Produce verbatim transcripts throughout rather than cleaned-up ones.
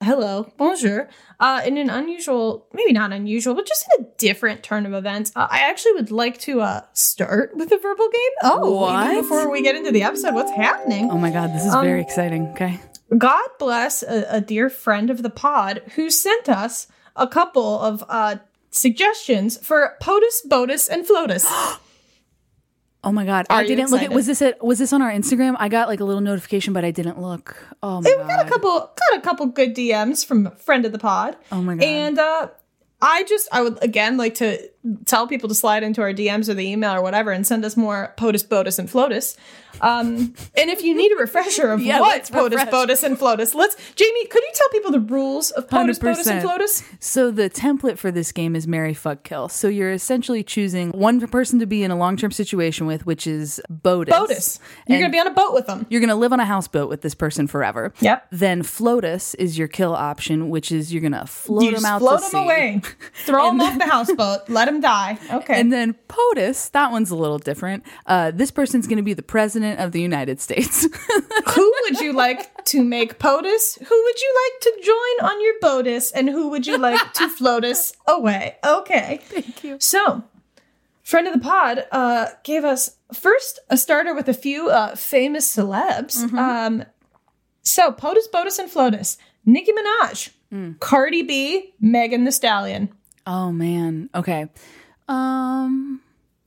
hello, bonjour. Uh, in an unusual, maybe not unusual, but just in a different turn of events, uh, I actually would like to uh, start with a verbal game. Oh, what? Even before we get into the episode, what's happening? Oh my God, this is um, very exciting. Okay. God bless a, a dear friend of the pod who sent us a couple of uh, suggestions for POTUS, BOTUS, and FLOTUS. Oh my God. Are I didn't look excited? at, was this it? Was this on our Instagram? I got like a little notification, but I didn't look. Oh my we God. got a couple, got a couple good D Ms from a friend of the pod. Oh my God. And uh, I just, I would again like to tell people to slide into our D Ms or the email or whatever and send us more POTUS, BOTUS, and FLOTUS. Um, and if you need a refresher of Yeah, what's POTUS, refresh. BOTUS, and FLOTUS, let's, Jamie, could you tell people the rules of POTUS, BOTUS, and one hundred percent. FLOTUS? So the template for this game is marry, fuck, kill. So you're essentially choosing one person to be in a long-term situation with, which is BOTUS. BOTUS. You're going to be on a boat with them. You're going to live on a houseboat with this person forever. Yep. Then FLOTUS is your kill option, which is you're going to float You them just out float to them sea. away. Throw them off the houseboat. Let them die. Okay. And then POTUS, that one's a little different. Uh, this person's going to be the president of the United States. Who would you like to make POTUS? Who would you like to join on your BOTUS? And who would you like to FLOTUS away? Okay. Thank you. So, friend of the pod uh, gave us first a starter with a few uh, famous celebs. Mm-hmm. Um, so, POTUS, BOTUS, and FLOTUS. Nicki Minaj, Mm. Cardi B, Megan Thee Stallion. Oh, man. Okay. Um...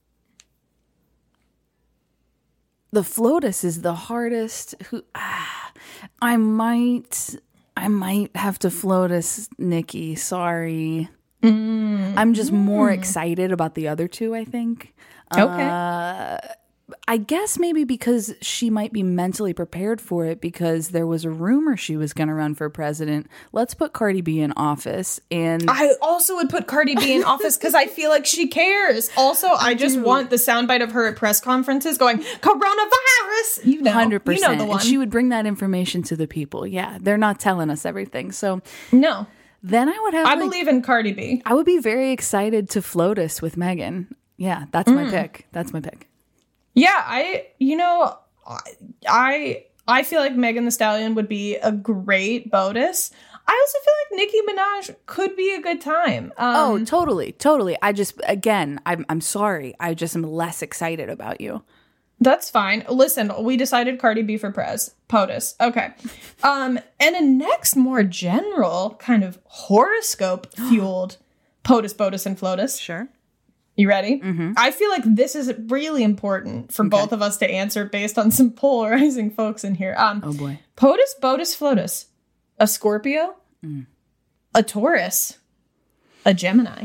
The FLOTUS is the hardest. Who ah, I might, I might have to FLOTUS Nikki. Sorry, Mm. I'm just more excited about the other two. I think. Okay. Uh, I guess maybe because she might be mentally prepared for it because there was a rumor she was going to run for president. Let's put Cardi B in office. And I also would put Cardi B in office because I feel like she cares. Also, I just do. want the soundbite of her at press conferences going, coronavirus! You know, one hundred percent. you know the one. And she would bring that information to the people. Yeah, they're not telling us everything. So no. then I would have I like, believe in Cardi B. I would be very excited to FLOTUS with Megan. Yeah, that's my pick. That's my pick. Yeah, I, you know, I I feel like Megan Thee Stallion would be a great BOTUS. I also feel like Nicki Minaj could be a good time. Um, Oh, totally, totally. I just, again, I'm I'm sorry. I just am less excited about you. That's fine. Listen, we decided Cardi B for Prez. POTUS. Okay. Um, and a next more general kind of horoscope fueled POTUS, BOTUS, and FLOTUS. Sure. You ready? Mm-hmm. I feel like this is really important for okay. both of us to answer based on some polarizing folks in here. Um, oh boy. POTUS, BOTUS, FLOTUS. A Scorpio, mm. a Taurus, a Gemini.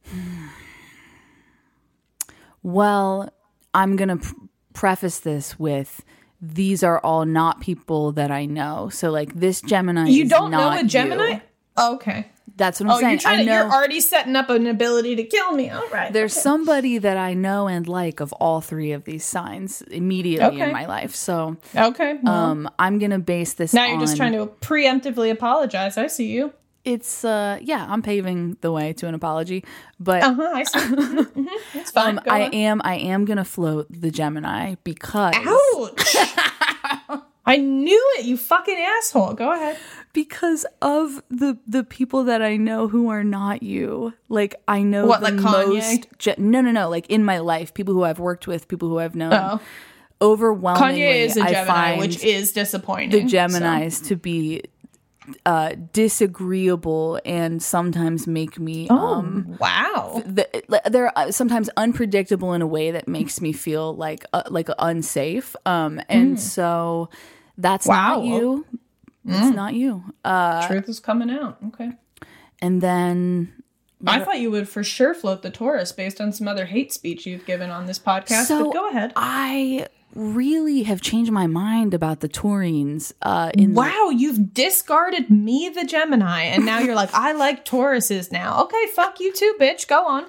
Well, I'm going to pr- preface this with these are all not people that I know. So like this Gemini you is don't not know a Gemini? you. Okay. That's what I'm oh, saying. You're, trying I to, know, you're already setting up an ability to kill me. All right. There's okay. somebody that I know and like of all three of these signs immediately okay. in my life. So okay, well, um, I'm going to base this now on... you're just trying to preemptively apologize. I see you. It's, uh, yeah, I'm paving the way to an apology. But uh-huh, I see. mm-hmm. It's fine. Um, I am, I am going to float the Gemini because... Ouch! I knew it, you fucking asshole. Go ahead. Because of the the people that I know who are not you. Like, I know what, the like most... Ge- no, no, no. Like, in my life, people who I've worked with, people who I've known. Oh. Overwhelmingly, Kanye is a I Gemini, find which is disappointing. the Geminis so. to be uh, disagreeable and sometimes make me... Oh, um, wow. The, they're sometimes unpredictable in a way that makes me feel like uh, like unsafe. Um, and mm. so that's wow. not you. It's mm. not you. Uh, Truth is coming out. Okay. And then... I thought you would for sure float the Taurus based on some other hate speech you've given on this podcast, so but go ahead. I really have changed my mind about the Taurines. Uh, in wow, the- you've discarded me, the Gemini, and now you're like, I like Tauruses now. Okay, fuck you too, bitch. Go on.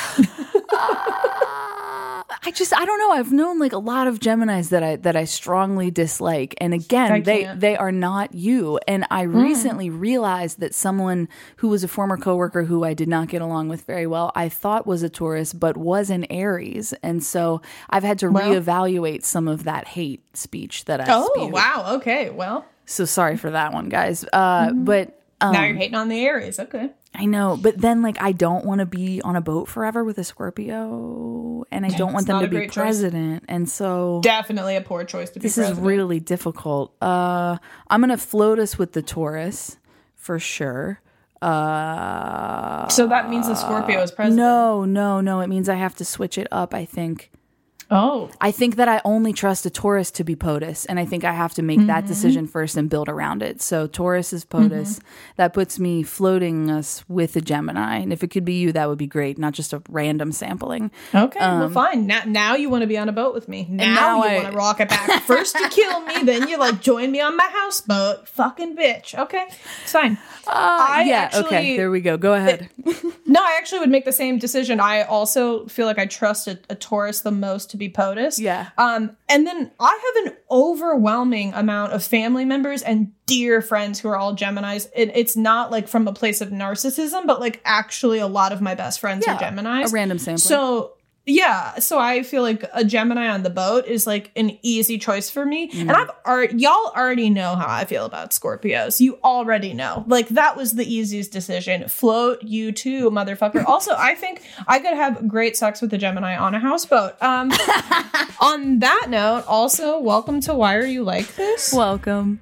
uh, I just, I don't know. I've known like a lot of Geminis that I that I strongly dislike, and again, they they are not you. And I mm. recently realized that someone who was a former coworker who I did not get along with very well, I thought was a Taurus, but was an Aries, and so I've had to well, reevaluate some of that hate speech that I oh spewed. Wow, okay, well, so sorry for that one, guys. Uh, mm-hmm. But Um, now you're hating on the Aries. Okay. I know, but then like I don't want to be on a boat forever with a Scorpio, and I don't want them to be president, choice. And so definitely a poor choice to be this president. Is really difficult. Uh, I'm gonna float us with the Taurus for sure. Uh, so that means the Scorpio is president. No, no, no. It means I have to switch it up. I think. Oh. I think that I only trust a Taurus to be POTUS, and I think I have to make mm-hmm. that decision first and build around it. So Taurus is POTUS. Mm-hmm. That puts me floating us with a Gemini. And if it could be you, that would be great, not just a random sampling. Okay, um, well, fine. Now, now you want to be on a boat with me. Now, now you I... want to rock it back. First you kill me, then you like join me on my houseboat. Fucking bitch. Okay, it's fine. Uh, I yeah, actually, okay, there we go. Go ahead. It, no, I actually would make the same decision. I also feel like I trust a, a Taurus the most to be POTUS. Yeah. Um, and then I have an overwhelming amount of family members and dear friends who are all Geminis. It, it's not like from a place of narcissism, but like actually a lot of my best friends yeah, are Geminis. A random sampling. So yeah, so I feel like a Gemini on the boat is like an easy choice for me. Mm. And I've already, y'all already know how I feel about Scorpios. You already know. Like that was the easiest decision. Float you too, motherfucker. Also, I think I could have great sex with a Gemini on a houseboat. Um, on that note, also, welcome to Why Are You Like This? Welcome.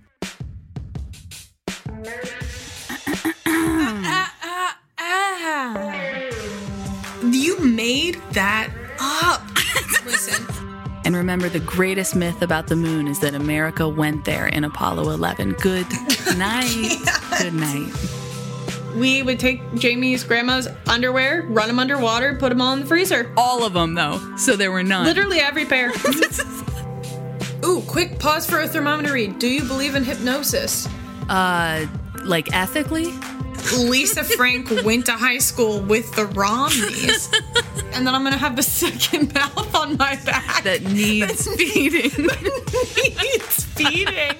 You made that up. Listen. And remember, the greatest myth about the moon is that America went there in Apollo eleven. Good night. Yes. Good night. We would take Jamie's grandma's underwear, run them underwater, put them all in the freezer. All of them, though. So there were none. Literally every pair. Ooh, quick pause for a thermometer read. Do you believe in hypnosis? Uh, like ethically? Lisa Frank went to high school with the Romneys. And then I'm going to have the second mouth on my back. That needs feeding. That needs feeding.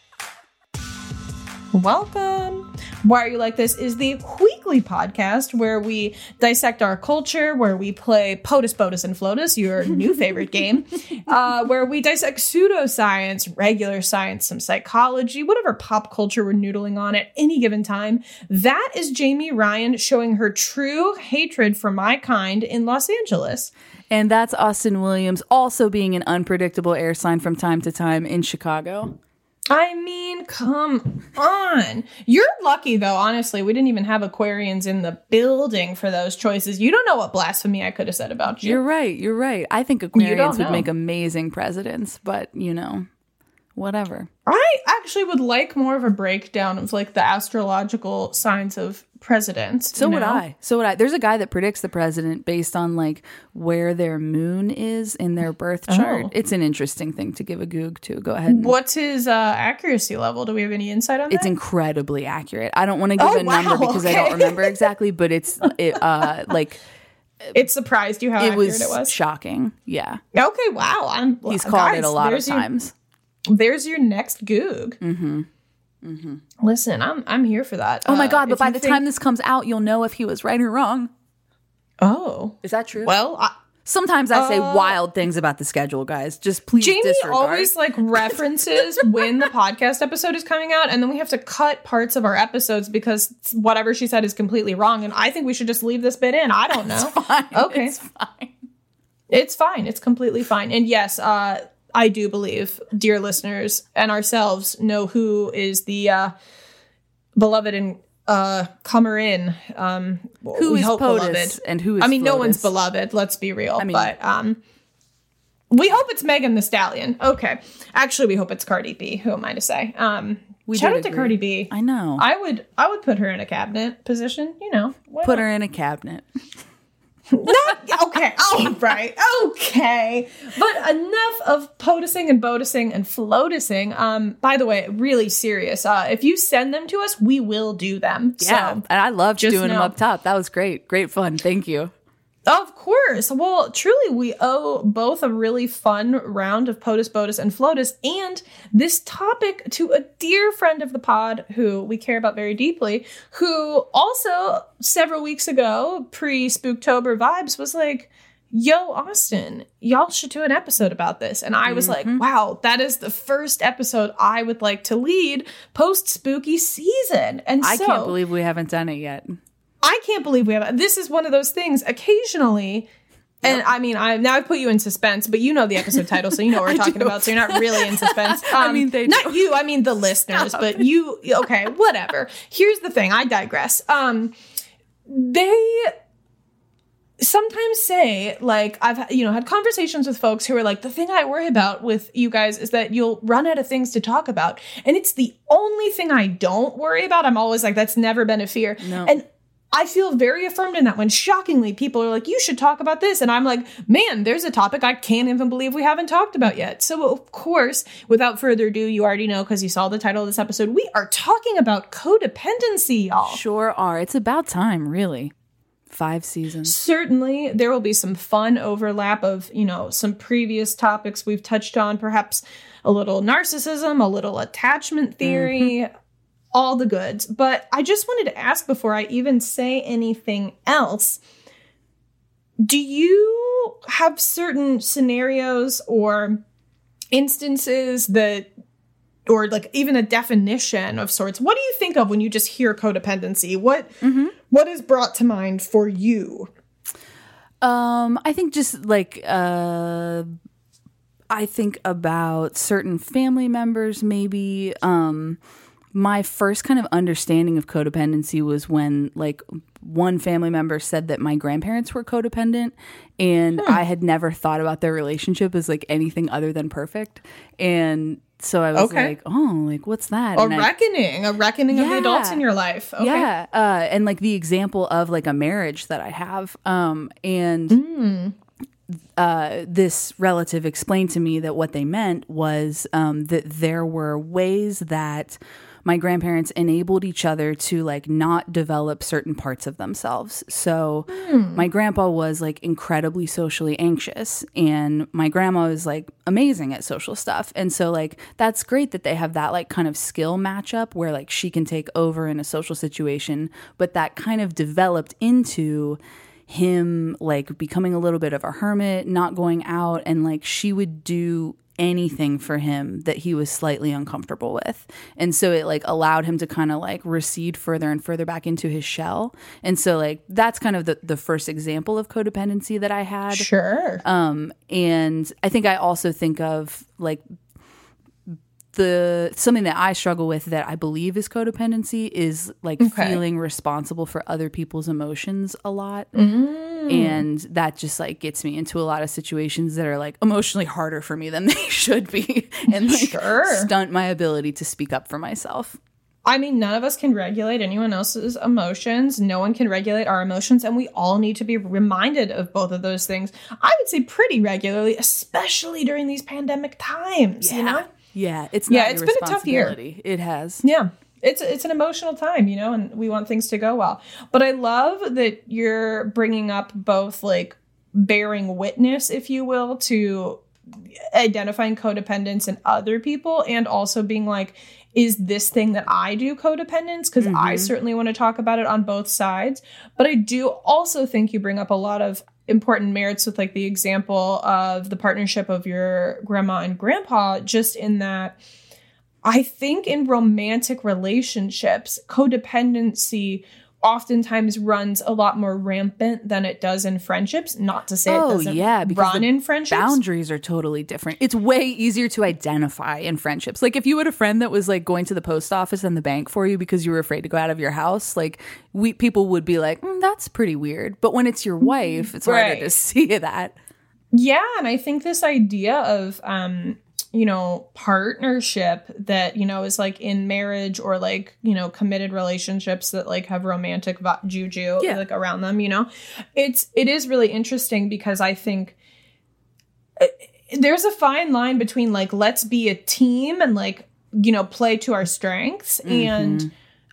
Welcome. Why Are You Like This is the weekly podcast where we dissect our culture, where we play POTUS, BOTUS, and FLOTUS, your new favorite game, uh, where we dissect pseudoscience, regular science, some psychology, whatever pop culture we're noodling on at any given time. That is Jamie Ryan showing her true hatred for my kind in Los Angeles. And that's Austin Williams also being an unpredictable air sign from time to time in Chicago. I mean, come on. You're lucky, though, honestly. We didn't even have Aquarians in the building for those choices. You don't know what blasphemy I could have said about you. You're right. You're right. I think Aquarians would make amazing presidents, but, you know, whatever. I actually would like more of a breakdown of, like, the astrological signs of presidents. So you know? would I. So would I. There's a guy that predicts the president based on like where their moon is in their birth chart. Oh. It's an interesting thing to give a goog to. Go ahead. And, What's his uh, accuracy level? Do we have any insight on that? It's incredibly accurate. I don't want to give oh, a wow, number because okay. I don't remember exactly, but it's it, uh, like it surprised you how it accurate was it was. Shocking. Yeah. Okay. Wow. I'm. He's called guys, it a lot of times. Your, there's your next goog. Mm-hmm. Mm-hmm. Listen, I'm I'm here for that. Oh my god! Uh, but by the think... time this comes out, you'll know if he was right or wrong. Oh, is that true? Well, I, sometimes I uh, say wild things about the schedule, guys. Just please Jamie disregard. always like references when the podcast episode is coming out, and then we have to cut parts of our episodes because whatever she said is completely wrong. And I think we should just leave this bit in. I don't know. It's fine. Okay, it's fine. It's fine. It's completely fine. And yes, uh, I do believe, dear listeners, and ourselves know who is the uh, beloved and uh, comer in. Um, who is POTUS beloved. And who is I mean, FLOTUS. No one's beloved. Let's be real. I mean, but um, we hope it's Megan Thee Stallion. Okay. Actually, we hope it's Cardi B. Who am I to say? Um, we shout out agree. to Cardi B. I know. I would. I would put her in a cabinet position. You know. Put her in a cabinet. Not, okay, all right, okay. But enough of POTUSing and BOTUSing and FLOTUSing. Um, by the way, really serious. Uh, if you send them to us, we will do them. Yeah, so, and I loved doing know. them up top. That was great. Great fun. Thank you. Of course. Well, truly, we owe both a really fun round of POTUS, BOTUS, and FLOTUS, and this topic to a dear friend of the pod who we care about very deeply, who also several weeks ago, pre-Spooktober vibes, was like, yo, Austin, y'all should do an episode about this. And I was mm-hmm. like, wow, that is the first episode I would like to lead post spooky season. And I so, can't believe we haven't done it yet. I can't believe we haven't. This is one of those things occasionally. And yep. I mean, I now I've put you in suspense, but you know the episode title, so you know what we're talking do. about. So you're not really in suspense. Um, I mean, they not do. you. I mean the listeners, Stop. But you. Okay, whatever. Here's the thing. I digress. Um, they sometimes say, like, I've you know had conversations with folks who are like, the thing I worry about with you guys is that you'll run out of things to talk about, and it's the only thing I don't worry about. I'm always like, that's never been a fear, no. and I feel very affirmed in that when shockingly people are like, you should talk about this. And I'm like, man, there's a topic I can't even believe we haven't talked about yet. So, of course, without further ado, you already know because you saw the title of this episode, we are talking about codependency, y'all. Sure are. It's about time, really. Five seasons. Certainly, there will be some fun overlap of, you know, some previous topics we've touched on, perhaps a little narcissism, a little attachment theory, mm-hmm. all the goods. But I just wanted to ask before I even say anything else, do you have certain scenarios or instances that, or like even a definition of sorts, what do you think of when you just hear codependency? What, mm-hmm. what is brought to mind for you? Um, I think just like, uh, I think about certain family members, maybe, um, my first kind of understanding of codependency was when like one family member said that my grandparents were codependent, and hmm. I had never thought about their relationship as like anything other than perfect. And so I was okay. like, oh, like what's that? A and reckoning, I, a reckoning yeah, of the adults in your life. Okay. Yeah. Uh, and like the example of like a marriage that I have. Um, and mm. uh, this relative explained to me that what they meant was um, that there were ways that my grandparents enabled each other to like not develop certain parts of themselves. So mm. my grandpa was like incredibly socially anxious, and my grandma was like amazing at social stuff. And so like, that's great that they have that like kind of skill matchup where like she can take over in a social situation, but that kind of developed into him like becoming a little bit of a hermit, not going out, and like she would do anything for him that he was slightly uncomfortable with. And so it like allowed him to kind of like recede further and further back into his shell. And so like that's kind of the, the first example of codependency that I had. Sure. Um, and I think I also think of like the something that I struggle with that I believe is codependency is like okay. feeling responsible for other people's emotions a lot. Mm. And that just like gets me into a lot of situations that are like emotionally harder for me than they should be, and like sure. stunt my ability to speak up for myself. I mean, none of us can regulate anyone else's emotions. No one can regulate our emotions. And we all need to be reminded of both of those things. I would say pretty regularly, especially during these pandemic times, yeah. you know? Yeah, it's not yeah, it's your been a tough year. It has. Yeah. It's it's an emotional time, you know, and we want things to go well. But I love that you're bringing up both like bearing witness, if you will, to identifying codependence in other people, and also being like, is this thing that I do codependence? Because mm-hmm. I certainly want to talk about it on both sides. But I do also think you bring up a lot of important merits with like the example of the partnership of your grandma and grandpa, just in that I think in romantic relationships, codependency oftentimes runs a lot more rampant than it does in friendships. Not to say oh, it doesn't yeah, run in friendships. Boundaries are totally different. It's way easier to identify in friendships. Like if you had a friend that was like going to the post office and the bank for you because you were afraid to go out of your house, like we people would be like, mm, that's pretty weird. But when it's your wife, it's right. harder to see that. Yeah, and I think this idea of um you know, partnership that, you know, is like in marriage or like, you know, committed relationships that like have romantic va- juju yeah. like around them, you know, it's, it is really interesting because I think there's a fine line between like, let's be a team and like, you know, play to our strengths. Mm-hmm. And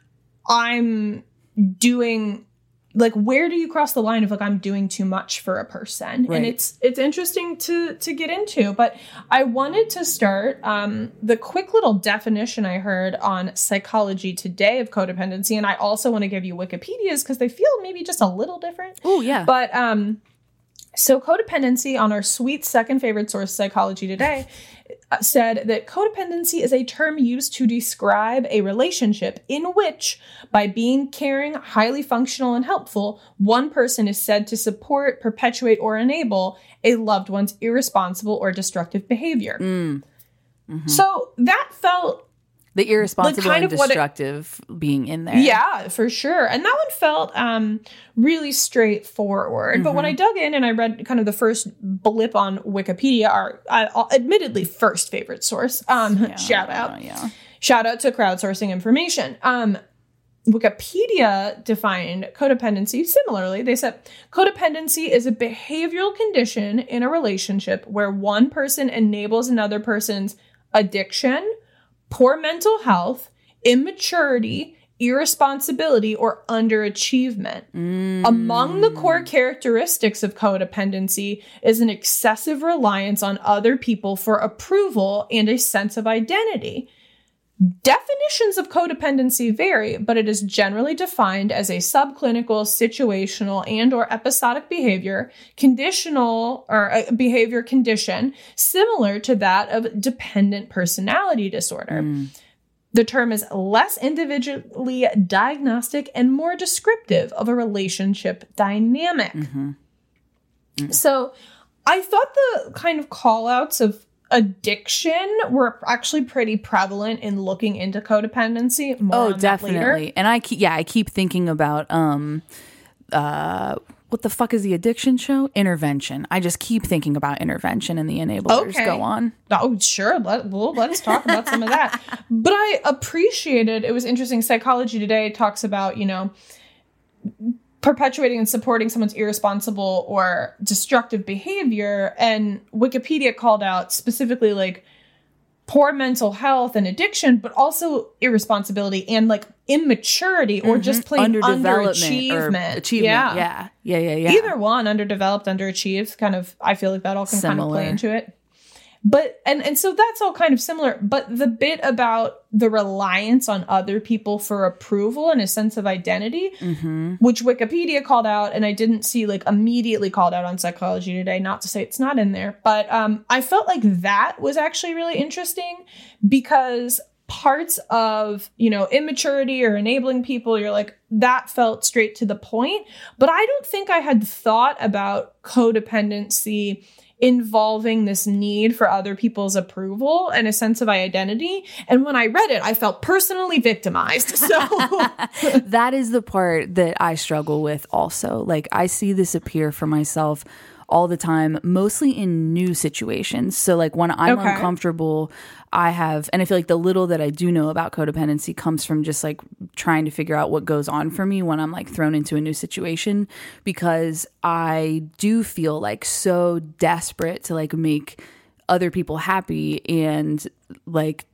I'm doing like, where do you cross the line of like, I'm doing too much for a person? Right. And it's, it's interesting to, to get into, but I wanted to start, um, the quick little definition I heard on Psychology Today of codependency. And I also want to give you Wikipedia's because they feel maybe just a little different. Oh yeah. But, um, So codependency, on our sweet second favorite source, Psychology Today, said that codependency is a term used to describe a relationship in which, by being caring, highly functional, and helpful, one person is said to support, perpetuate, or enable a loved one's irresponsible or destructive behavior. Mm. Mm-hmm. So that felt... The irresponsible like kind and destructive it, being in there. Yeah, for sure. And that one felt um, really straightforward. Mm-hmm. But when I dug in and I read kind of the first blip on Wikipedia, our uh, admittedly first favorite source, um, yeah, shout out. Yeah. Shout out to crowdsourcing information. Um, Wikipedia defined codependency similarly. They said, codependency is a behavioral condition in a relationship where one person enables another person's addiction, poor mental health, immaturity, irresponsibility, or underachievement. Mm. Among the core characteristics of codependency is an excessive reliance on other people for approval and a sense of identity. Definitions of codependency vary, but it is generally defined as a subclinical, situational, and or episodic behavior, conditional or a behavior condition similar to that of dependent personality disorder. Mm. The term is less individually diagnostic and more descriptive of a relationship dynamic. Mm-hmm. Mm-hmm. So I thought the kind of call-outs of addiction were actually pretty prevalent in looking into codependency. More oh, on definitely. And I keep, yeah, I keep thinking about, um, uh, what the fuck is the addiction show? Intervention. I just keep thinking about Intervention and the enablers. Okay. Go on. Oh, sure. Let, well, let's talk about some of that. But I appreciated, it was interesting. Psychology Today talks about, you know, perpetuating and supporting someone's irresponsible or destructive behavior. And Wikipedia called out specifically like poor mental health and addiction, but also irresponsibility and like immaturity or mm-hmm. just plain underachievement. Achievement. Yeah. yeah. Yeah. Yeah. Yeah. Either one, underdeveloped, underachieved, kind of, I feel like that all can Similar. kind of play into it. But, and, and so that's all kind of similar, but the bit about the reliance on other people for approval and a sense of identity, mm-hmm. which Wikipedia called out, and I didn't see like immediately called out on Psychology Today, not to say it's not in there, but um, I felt like that was actually really interesting because parts of, you know, immaturity or enabling people, you're like, that felt straight to the point. But I don't think I had thought about codependency involving this need for other people's approval and a sense of identity. And when I read it, I felt personally victimized. So that is the part that I struggle with also. Like, I see this appear for myself all the time, mostly in new situations. So like when I'm okay. uncomfortable, I have, and I feel like the little that I do know about codependency comes from just like trying to figure out what goes on for me when I'm like thrown into a new situation, because I do feel like so desperate to like make other people happy and like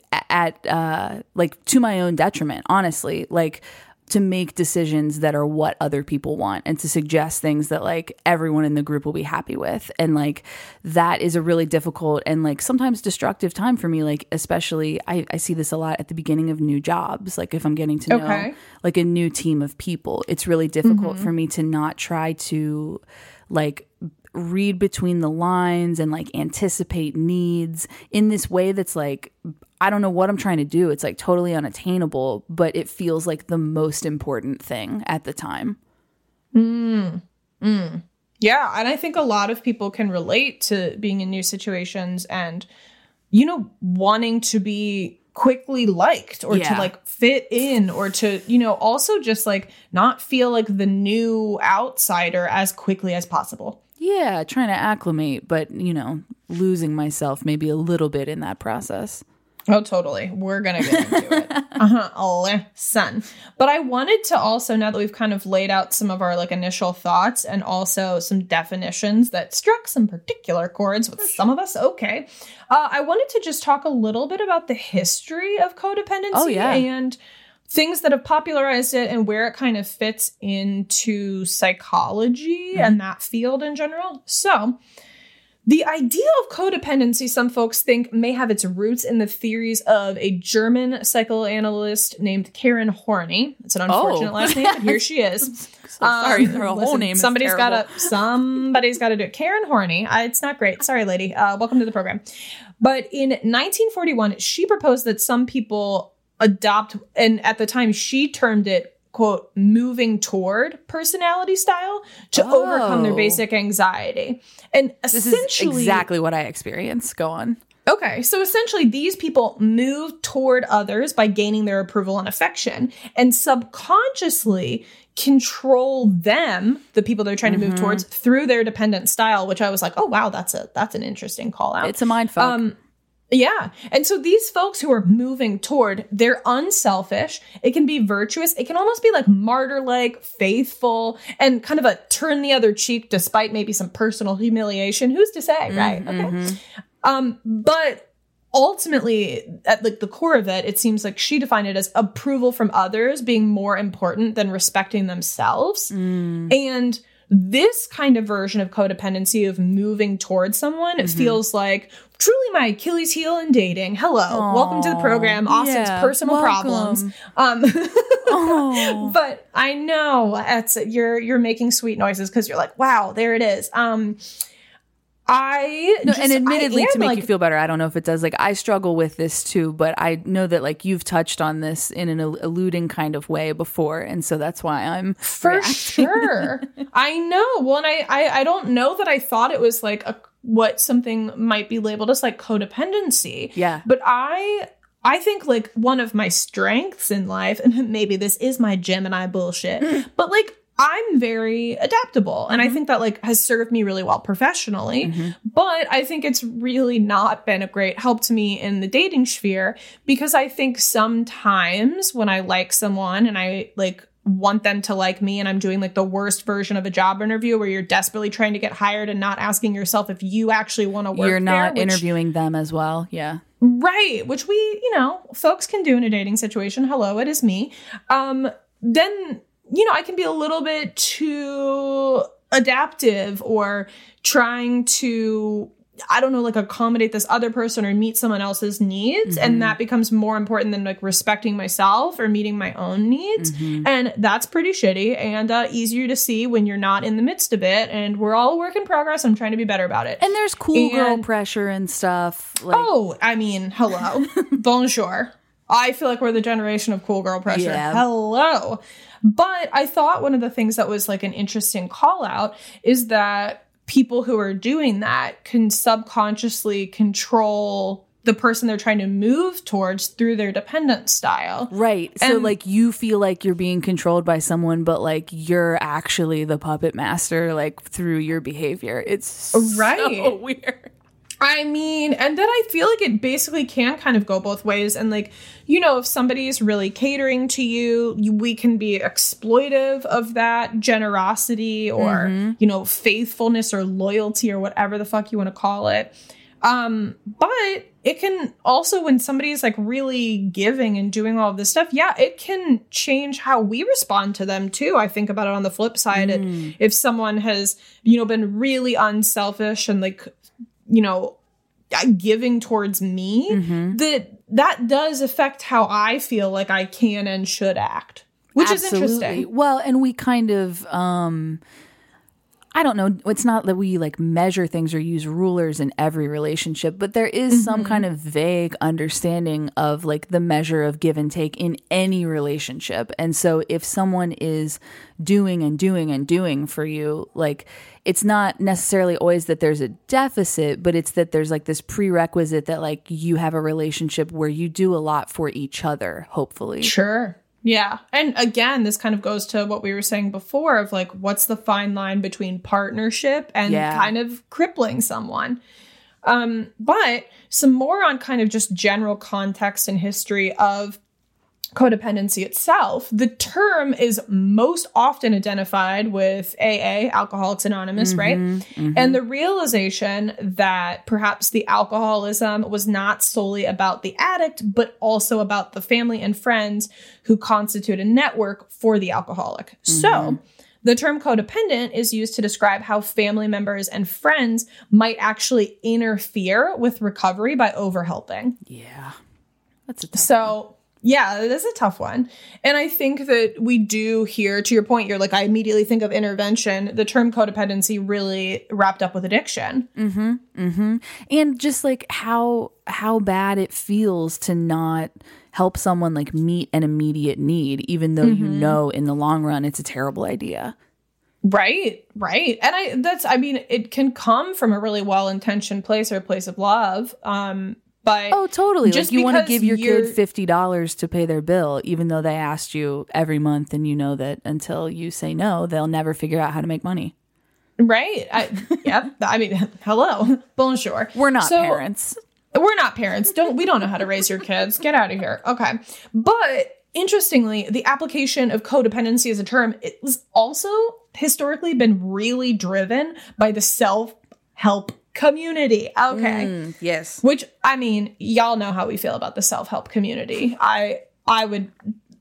at, uh, like to my own detriment, honestly, like to make decisions that are what other people want and to suggest things that like everyone in the group will be happy with. And like, that is a really difficult and like sometimes destructive time for me. Like, especially I, I see this a lot at the beginning of new jobs. Like if I'm getting to know okay. like a new team of people, it's really difficult mm-hmm. for me to not try to like read between the lines and like anticipate needs in this way that's like, I don't know what I'm trying to do. It's like totally unattainable, but it feels like the most important thing at the time. Mm. Mm. Yeah. And I think a lot of people can relate to being in new situations and, you know, wanting to be quickly liked or yeah. to like fit in or to, you know, also just like not feel like the new outsider as quickly as possible. Yeah. Trying to acclimate, but, you know, losing myself maybe a little bit in that process. Oh, totally. We're going to get into it. Uh-huh. Listen. But I wanted to also, now that we've kind of laid out some of our like initial thoughts and also some definitions that struck some particular chords with some of us, okay. Uh, I wanted to just talk a little bit about the history of codependency oh, yeah. and things that have popularized it and where it kind of fits into psychology mm-hmm. and that field in general. So The idea of codependency, some folks think, may have its roots in the theories of a German psychoanalyst named Karen Horney. It's an unfortunate oh. last name, but here she is. So sorry, um, her whole listen, name is somebody's terrible. gotta somebody's gotta do it. Karen Horney. Uh, it's not great. Sorry, lady. Uh, welcome to the program. But in nineteen forty-one, she proposed that some people adopt, and at the time she termed it, quote, moving toward personality style to oh. overcome their basic anxiety. And essentially, this is exactly what I experience. Go on. Okay, so essentially these people move toward others by gaining their approval and affection, and subconsciously control them, the people they're trying mm-hmm. to move towards, through their dependent style, which I was like, oh wow, that's a that's an interesting call out. It's a mindfuck. Um, Yeah. And so these folks who are moving toward, they're unselfish. It can be virtuous. It can almost be like martyr-like, faithful, and kind of a turn the other cheek despite maybe some personal humiliation. Who's to say, mm-hmm. right? Okay. Um, but ultimately, at like the core of it, it seems like she defined it as approval from others being more important than respecting themselves. Mm. And this kind of version of codependency of moving towards someone, mm-hmm. it feels like truly my Achilles heel in dating. Hello. Aww, welcome to the program. Austin's yeah, personal welcome. problems. Um, but I know that's, you're, you're making sweet noises because you're like, wow, there it is. Um, I no, just, and admittedly, to make like, you feel better, I don't know if it does. Like, I struggle with this too, but I know that like you've touched on this in an alluding kind of way before, and so that's why I'm for reacting. Sure. I know. Well, and I, I, I don't know that I thought it was like a what something might be labeled as like codependency. Yeah, but I. I think like one of my strengths in life, and maybe this is my Gemini bullshit, but like. I'm very adaptable, and mm-hmm. I think that like has served me really well professionally, mm-hmm. but I think it's really not been a great help to me in the dating sphere, because I think sometimes when I like someone and I like want them to like me, and I'm doing like the worst version of a job interview where you're desperately trying to get hired and not asking yourself if you actually want to work You're not there, which, interviewing them as well. Yeah. Right. Which we, you know, folks can do in a dating situation. Hello, it is me. Um, then... you know, I can be a little bit too adaptive or trying to, I don't know, like accommodate this other person or meet someone else's needs. Mm-hmm. And that becomes more important than like respecting myself or meeting my own needs. Mm-hmm. And that's pretty shitty and uh, easier to see when you're not in the midst of it. And we're all a work in progress. I'm trying to be better about it. And there's cool and, girl pressure and stuff. Like- oh, I mean, hello. Bonjour. I feel like we're the generation of cool girl pressure. Yeah. Hello. But I thought one of the things that was like an interesting call out is that people who are doing that can subconsciously control the person they're trying to move towards through their dependent style. Right. And so like you feel like you're being controlled by someone, but like you're actually the puppet master, like through your behavior. It's right. so weird. I mean, and then I feel like it basically can kind of go both ways. And like, you know, if somebody is really catering to you, you we can be exploitive of that generosity or, mm-hmm. you know, faithfulness or loyalty or whatever the fuck you want to call it. Um, but it can also, when somebody is like really giving and doing all of this stuff, yeah, it can change how we respond to them too. I think about it on the flip side. Mm. It, if someone has, you know, been really unselfish and like, you know, giving towards me, mm-hmm. that that does affect how I feel like I can and should act, which Absolutely. is interesting. Well, and we kind of, um, I don't know, it's not that we like measure things or use rulers in every relationship, but there is mm-hmm. some kind of vague understanding of like the measure of give and take in any relationship. And so if someone is doing and doing and doing for you, like it's not necessarily always that there's a deficit, but it's that there's like this prerequisite that like you have a relationship where you do a lot for each other, hopefully. Sure. Yeah. And again, this kind of goes to what we were saying before of like, what's the fine line between partnership and yeah. kind of crippling someone? Um, but some more on kind of just general context and history of codependency itself. The term is most often identified with A A, Alcoholics Anonymous, mm-hmm, right? Mm-hmm. And the realization that perhaps the alcoholism was not solely about the addict, but also about the family and friends who constitute a network for the alcoholic. Mm-hmm. So The term codependent is used to describe how family members and friends might actually interfere with recovery by overhelping. Yeah. That's a tough So, one. yeah, it is a tough one. And I think that we do here, to your point, you're like, I immediately think of intervention. The term codependency really wrapped up with addiction. Mm-hmm. Mm-hmm. And just like how how bad it feels to not help someone like meet an immediate need, even though mm-hmm. you know in the long run it's a terrible idea. Right, right. And I that's I mean, it can come from a really well-intentioned place or a place of love. Um, but oh, totally. Just like you want to give your you're... kid fifty dollars to pay their bill, even though they asked you every month, and you know that until you say no, they'll never figure out how to make money. Right. I, yep. I mean, hello. Bonjour. We're not so, parents. We're not parents. Don't we don't know how to raise your kids. Get out of here. Okay. But interestingly, the application of codependency as a term, it was also historically been really driven by the self-help community. Okay. Mm, yes. Which, I mean, y'all know how we feel about the self-help community. I I would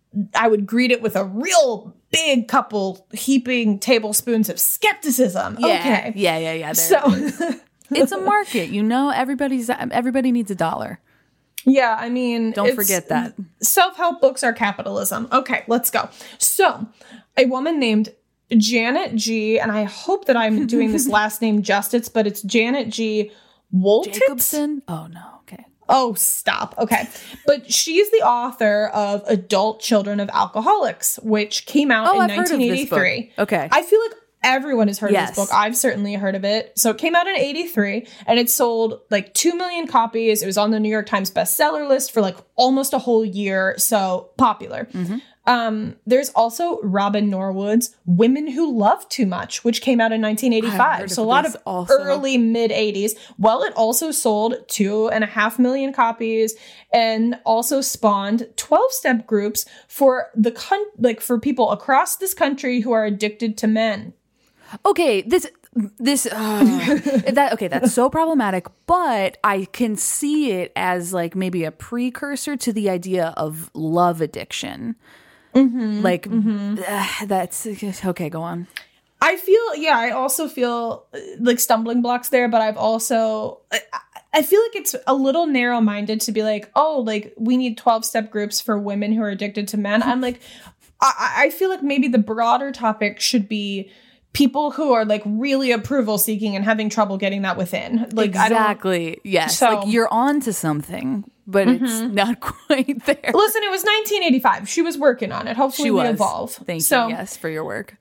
I would greet it with a real big couple heaping tablespoons of skepticism. Yeah. Okay. Yeah, yeah, yeah. So it's a market, you know, everybody's everybody needs a dollar. Yeah, I mean, don't forget that. Self-help books are capitalism. Okay, let's go. So, a woman named Janet G, and I hope that I'm doing this last name justice, but it's Janet G. Woltitz? Jacobson? Oh, no. Okay. Oh, stop. Okay. But she's the author of Adult Children of Alcoholics, which came out oh, in I've nineteen eighty-three. Heard of this book. Okay. I feel like everyone has heard yes. of this book. I've certainly heard of it. So it came out in eighty-three and it sold like two million copies. It was on the New York Times bestseller list for like almost a whole year. So popular. Mm-hmm. Um, there's also Robin Norwood's Women Who Love Too Much, which came out in nineteen eighty-five. So a lot of also. early mid eighties. Well, it also sold two and a half million copies and also spawned twelve step groups for the con- like for people across this country who are addicted to men. Okay, this this uh, that okay, that's so problematic, but I can see it as like maybe a precursor to the idea of love addiction. Mm-hmm, like mm-hmm. Uh, that's okay. Go on. I feel yeah. I also feel like stumbling blocks there, but I've also I, I feel like it's a little narrow minded to be like, oh, like we need twelve step groups for women who are addicted to men. I'm like, I, I feel like maybe the broader topic should be people who are like really approval seeking and having trouble getting that within. Like exactly. I don't, yes. So, like you're on to something, but mm-hmm. it's not quite there. Listen, it was nineteen eighty-five. She was working on it. Hopefully she we was. evolve. Thank so, you. Yes, for your work.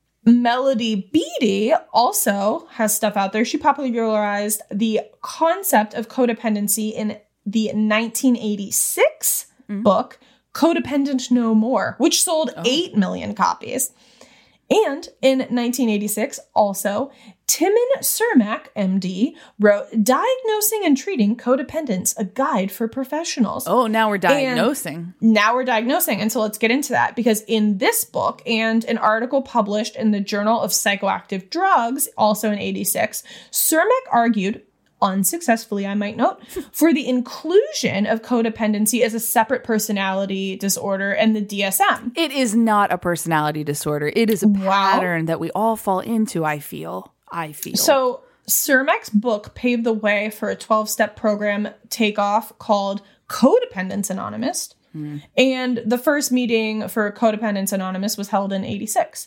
Melody Beattie also has stuff out there. She popularized the concept of codependency in the nineteen eighty-six mm-hmm. book, Codependent No More, which sold oh. eight million copies. And in nineteen eighty-six, also, Timon Cermak, M D, wrote Diagnosing and Treating Codependence, a Guide for Professionals. Oh, now we're diagnosing. And now we're diagnosing. And so let's get into that. Because in this book and an article published in the Journal of Psychoactive Drugs, also in eighty-six, Cermak argued, unsuccessfully, I might note, for the inclusion of codependency as a separate personality disorder in the D S M. It is not a personality disorder. It is a wow. pattern that we all fall into, I feel. I feel. So Cermak's book paved the way for a twelve-step program takeoff called Codependence Anonymous. Hmm. And the first meeting for Codependence Anonymous was held in eighty-six.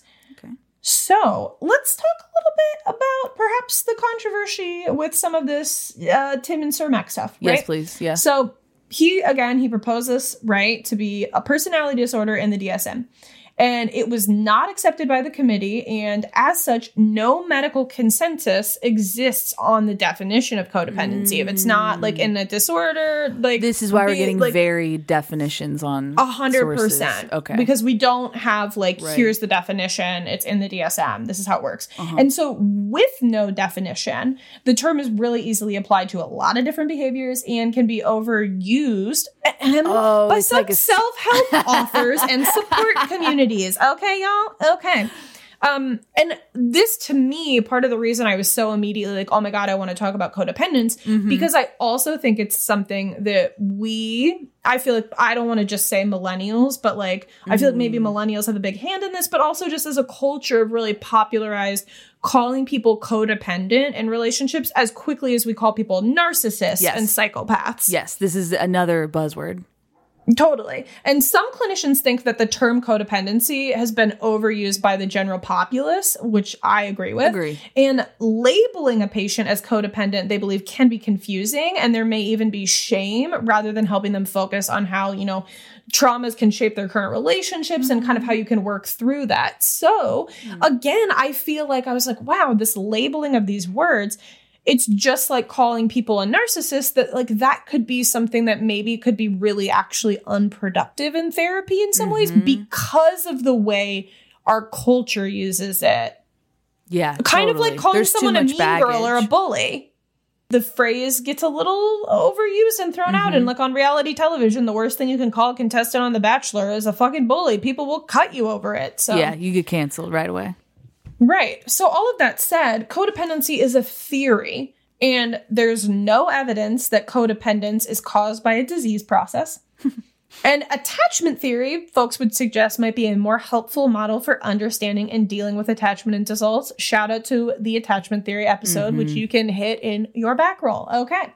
So let's talk a little bit about perhaps the controversy with some of this uh, Timon Cermak stuff. Right? Yes, please. Yeah. So he, again, he proposed this, right, to be a personality disorder in the D S M. And it was not accepted by the committee. And as such, no medical consensus exists on the definition of codependency. Mm. If it's not like in a disorder, like this is why we're getting like, varied definitions on a hundred percent. Okay. Because we don't have like, right. here's the definition. It's in the D S M. This is how it works. Uh-huh. And so with no definition, the term is really easily applied to a lot of different behaviors and can be overused oh, by some like a... self-help authors and support communities. Okay, y'all? Okay. Um, and this, to me, part of the reason I was so immediately like, oh my God, I want to talk about codependence, mm-hmm. because I also think it's something that we, I feel like, I don't want to just say millennials, but like, mm-hmm. I feel like maybe millennials have a big hand in this, but also just as a culture have really popularized calling people codependent in relationships as quickly as we call people narcissists yes. and psychopaths. Yes, this is another buzzword. Totally. And some clinicians think that the term codependency has been overused by the general populace, which I agree with. Agree. And labeling a patient as codependent, they believe, can be confusing, and there may even be shame rather than helping them focus on how, you know, traumas can shape their current relationships mm-hmm. and kind of how you can work through that. So mm-hmm. again, I feel like I was like, wow, this labeling of these words, it's just like calling people a narcissist, that like that could be something that maybe could be really actually unproductive in therapy in some mm-hmm. ways because of the way our culture uses it. Yeah, kind totally. of like calling There's someone a mean baggage. girl or a bully. The phrase gets a little overused and thrown mm-hmm. out. And like on reality television, the worst thing you can call a contestant on The Bachelor is a fucking bully. People will cut you over it. So yeah, you get canceled right away. Right. So all of that said, codependency is a theory, and there's no evidence that codependence is caused by a disease process. And attachment theory, folks would suggest, might be a more helpful model for understanding and dealing with attachment and dissolves. Shout out to the attachment theory episode, mm-hmm. which you can hit in your back roll. Okay.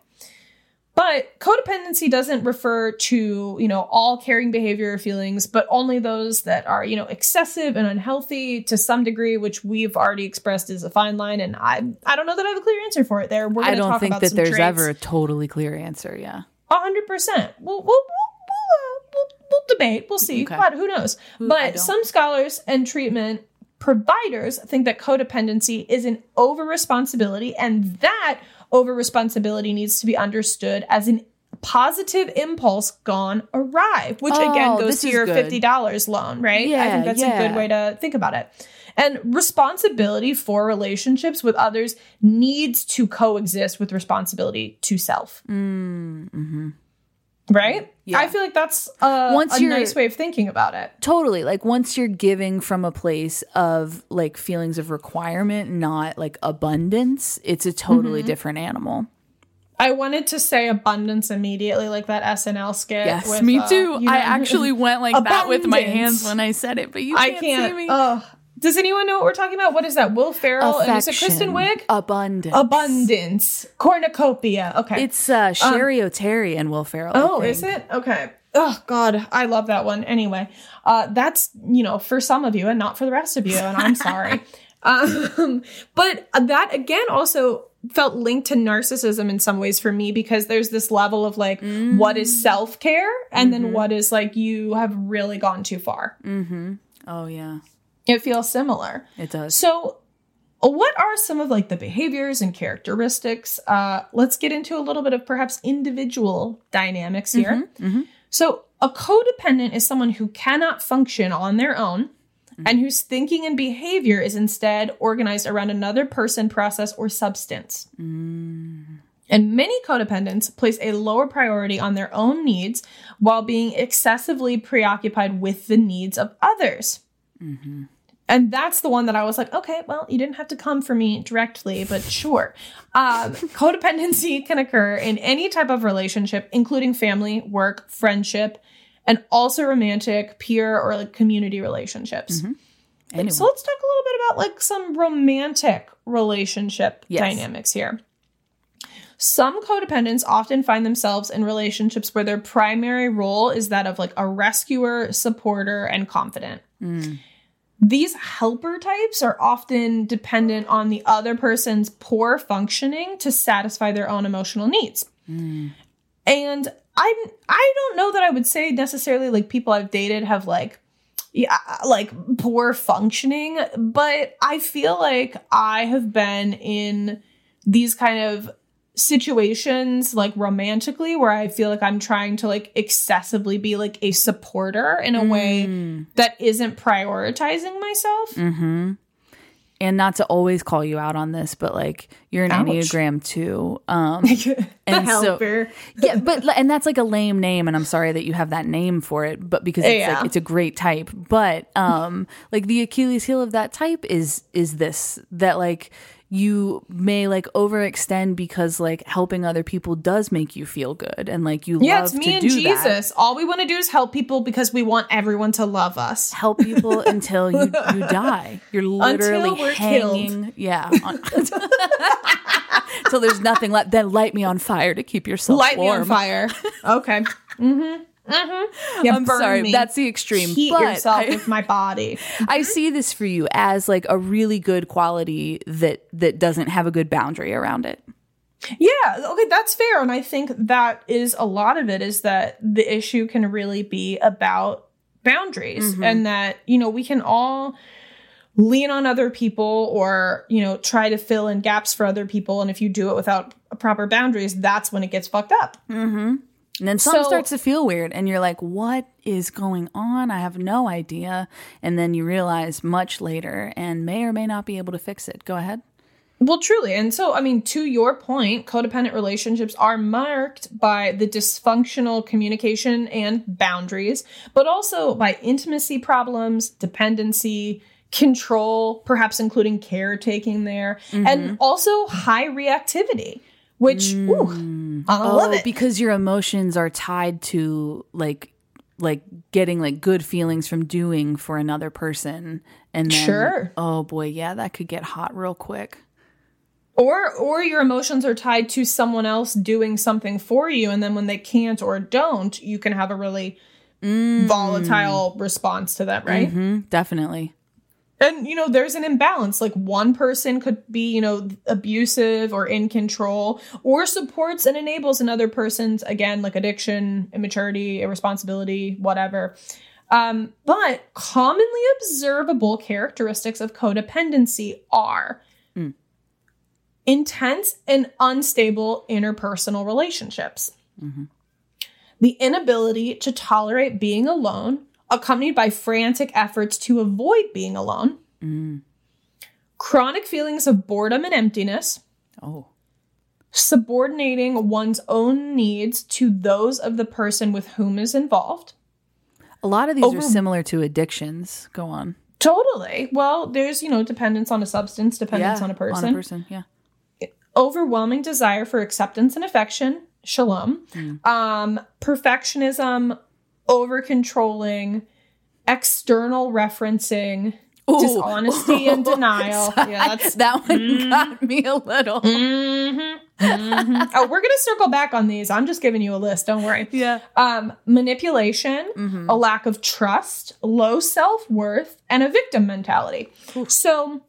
But codependency doesn't refer to, you know, all caring behavior or feelings, but only those that are, you know, excessive and unhealthy to some degree, which we've already expressed is a fine line. And I I don't know that I have a clear answer for it there. We're I don't talk think about that some there's traits. ever a totally clear answer. Yeah. A hundred percent. We'll, we'll, we'll, we'll, we'll, we'll debate. We'll see. Okay. But who knows? Who, but some scholars and treatment providers think that codependency is an over-responsibility, and that over-responsibility needs to be understood as an positive impulse gone awry, which oh, again goes to your good. fifty dollars loan, right? Yeah, I think that's yeah. a good way to think about it. And responsibility for relationships with others needs to coexist with responsibility to self. Mm-hmm. Right? Yeah. I feel like that's a, once a nice way of thinking about it. Totally. Like once you're giving from a place of like feelings of requirement, not like abundance, it's a totally mm-hmm. different animal. I wanted to say abundance immediately, like that S N L skit. Yes, with, me uh, too. You know, I actually went like abundance. that with my hands when I said it, but you can't, I can't see me. Oh. Does anyone know what we're talking about? What is that? Will Ferrell Affection. and is it Kristen Wiig? Abundance. Abundance. Cornucopia. Okay. It's uh, Sherry um, O'Terry and Will Ferrell. Oh, is it? Okay. Oh, God. I love that one. Anyway, uh, that's, you know, for some of you and not for the rest of you. And I'm sorry. um, but that, again, also felt linked to narcissism in some ways for me, because there's this level of like, mm. what is self-care? And mm-hmm. then what is like, you have really gone too far. Mm-hmm. Oh, yeah. It feels similar. It does. So what are some of like the behaviors and characteristics? Uh, let's get into a little bit of perhaps individual dynamics here. Mm-hmm, mm-hmm. So a codependent is someone who cannot function on their own mm-hmm. and whose thinking and behavior is instead organized around another person, process, or substance. Mm. And many codependents place a lower priority on their own needs while being excessively preoccupied with the needs of others. Mm-hmm. And that's the one that I was like, okay, well, you didn't have to come for me directly, but sure. Um, codependency can occur in any type of relationship, including family, work, friendship, and also romantic, peer, or like community relationships. Mm-hmm. Anyway. So let's talk a little bit about like some romantic relationship yes. dynamics here. Some codependents often find themselves in relationships where their primary role is that of like a rescuer, supporter, and confidant. Mm. These helper types are often dependent on the other person's poor functioning to satisfy their own emotional needs. Mm. And I'm, I don't know that I would say necessarily like people I've dated have like, yeah, like poor functioning, but I feel like I have been in these kind of situations like romantically where I feel like I'm trying to like excessively be like a supporter in a mm. way that isn't prioritizing myself. Mm-hmm. And not to always call you out on this, but like you're an Ouch. Enneagram two. Um, the and helper. So, yeah, but and that's like a lame name, and I'm sorry that you have that name for it, but because it's yeah. like it's a great type. But um, like the Achilles heel of that type is is this that like you may like overextend because like helping other people does make you feel good and like you yeah, love it's me to and do Jesus. that. All we want to do is help people because we want everyone to love us. Help people until you, you die. You're literally until we're hanging. Killed. Yeah. Until there's nothing left. Then light me on fire to keep yourself light warm. Light me on fire. Okay. Mm-hmm. Mm-hmm. Yeah, I'm sorry, me. That's the extreme. Heat but yourself I, with my body. I see this for you as like a really good quality that that doesn't have a good boundary around it. Yeah, okay, that's fair. And I think that is a lot of it is that the issue can really be about boundaries mm-hmm. and that, you know, we can all lean on other people or, you know, try to fill in gaps for other people. And if you do it without proper boundaries, that's when it gets fucked up. Mm-hmm. And then something so, starts to feel weird and you're like, what is going on? I have no idea. And then you realize much later and may or may not be able to fix it. Go ahead. Well, truly. And so, I mean, to your point, codependent relationships are marked by the dysfunctional communication and boundaries, but also by intimacy problems, dependency, control, perhaps including caretaking there, mm-hmm. and also high reactivity. Which, mm. ooh, I oh, love it. Because your emotions are tied to like, like getting like good feelings from doing for another person, and then, sure. oh boy, yeah, that could get hot real quick. Or, or your emotions are tied to someone else doing something for you, and then when they can't or don't, you can have a really mm. volatile response to that, right? Mm-hmm, definitely. And, you know, there's an imbalance. Like one person could be, you know, abusive or in control or supports and enables another person's, again, like addiction, immaturity, irresponsibility, whatever. Um, but commonly observable characteristics of codependency are mm. intense and unstable interpersonal relationships, mm-hmm. the inability to tolerate being alone, accompanied by frantic efforts to avoid being alone, mm. chronic feelings of boredom and emptiness, oh. subordinating one's own needs to those of the person with whom is involved. A lot of these Over- are similar to addictions. Go on. Totally. Well, there's, you know, dependence on a substance, dependence yeah, on a person. On a person, yeah. Overwhelming desire for acceptance and affection, shalom. Mm. Um, perfectionism, over-controlling, external referencing, Ooh. dishonesty and denial. Yeah, that's, that one mm, got me a little. Mm-hmm, mm-hmm. Oh, we're going to circle back on these. I'm just giving you a list. Don't worry. Yeah. Um, manipulation, mm-hmm. a lack of trust, low self-worth, and a victim mentality. Ooh. So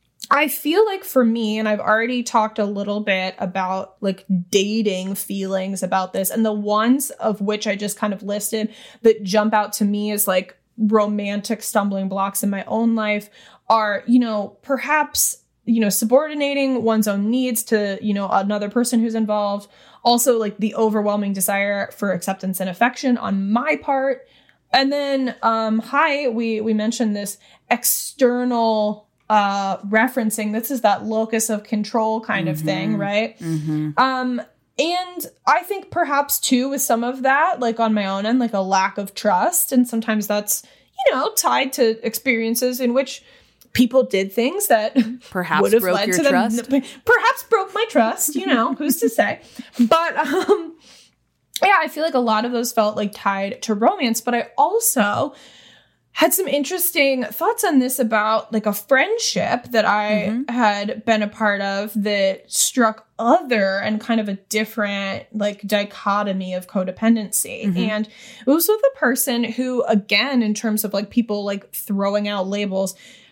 I feel like for me, and I've already talked a little bit about like dating feelings about this, and the ones of which I just kind of listed that jump out to me as like romantic stumbling blocks in my own life are, you know, perhaps, you know, subordinating one's own needs to, you know, another person who's involved. Also like the overwhelming desire for acceptance and affection on my part. And then, um, hi, we, we mentioned this external uh referencing. This is that locus of control kind mm-hmm. of thing, right? Mm-hmm. Um, and I think perhaps too with some of that, like on my own end, like a lack of trust. And sometimes that's, you know, tied to experiences in which people did things that perhaps would have broke led your to them, trust. Perhaps broke my trust, you know, who's to say? But um yeah, I feel like a lot of those felt like tied to romance, but I also had some interesting thoughts on this about like a friendship that I mm-hmm. had been a part of that struck other and kind of a different like dichotomy of codependency. Mm-hmm. And it was with a person who, again, in terms of like people like throwing out labels,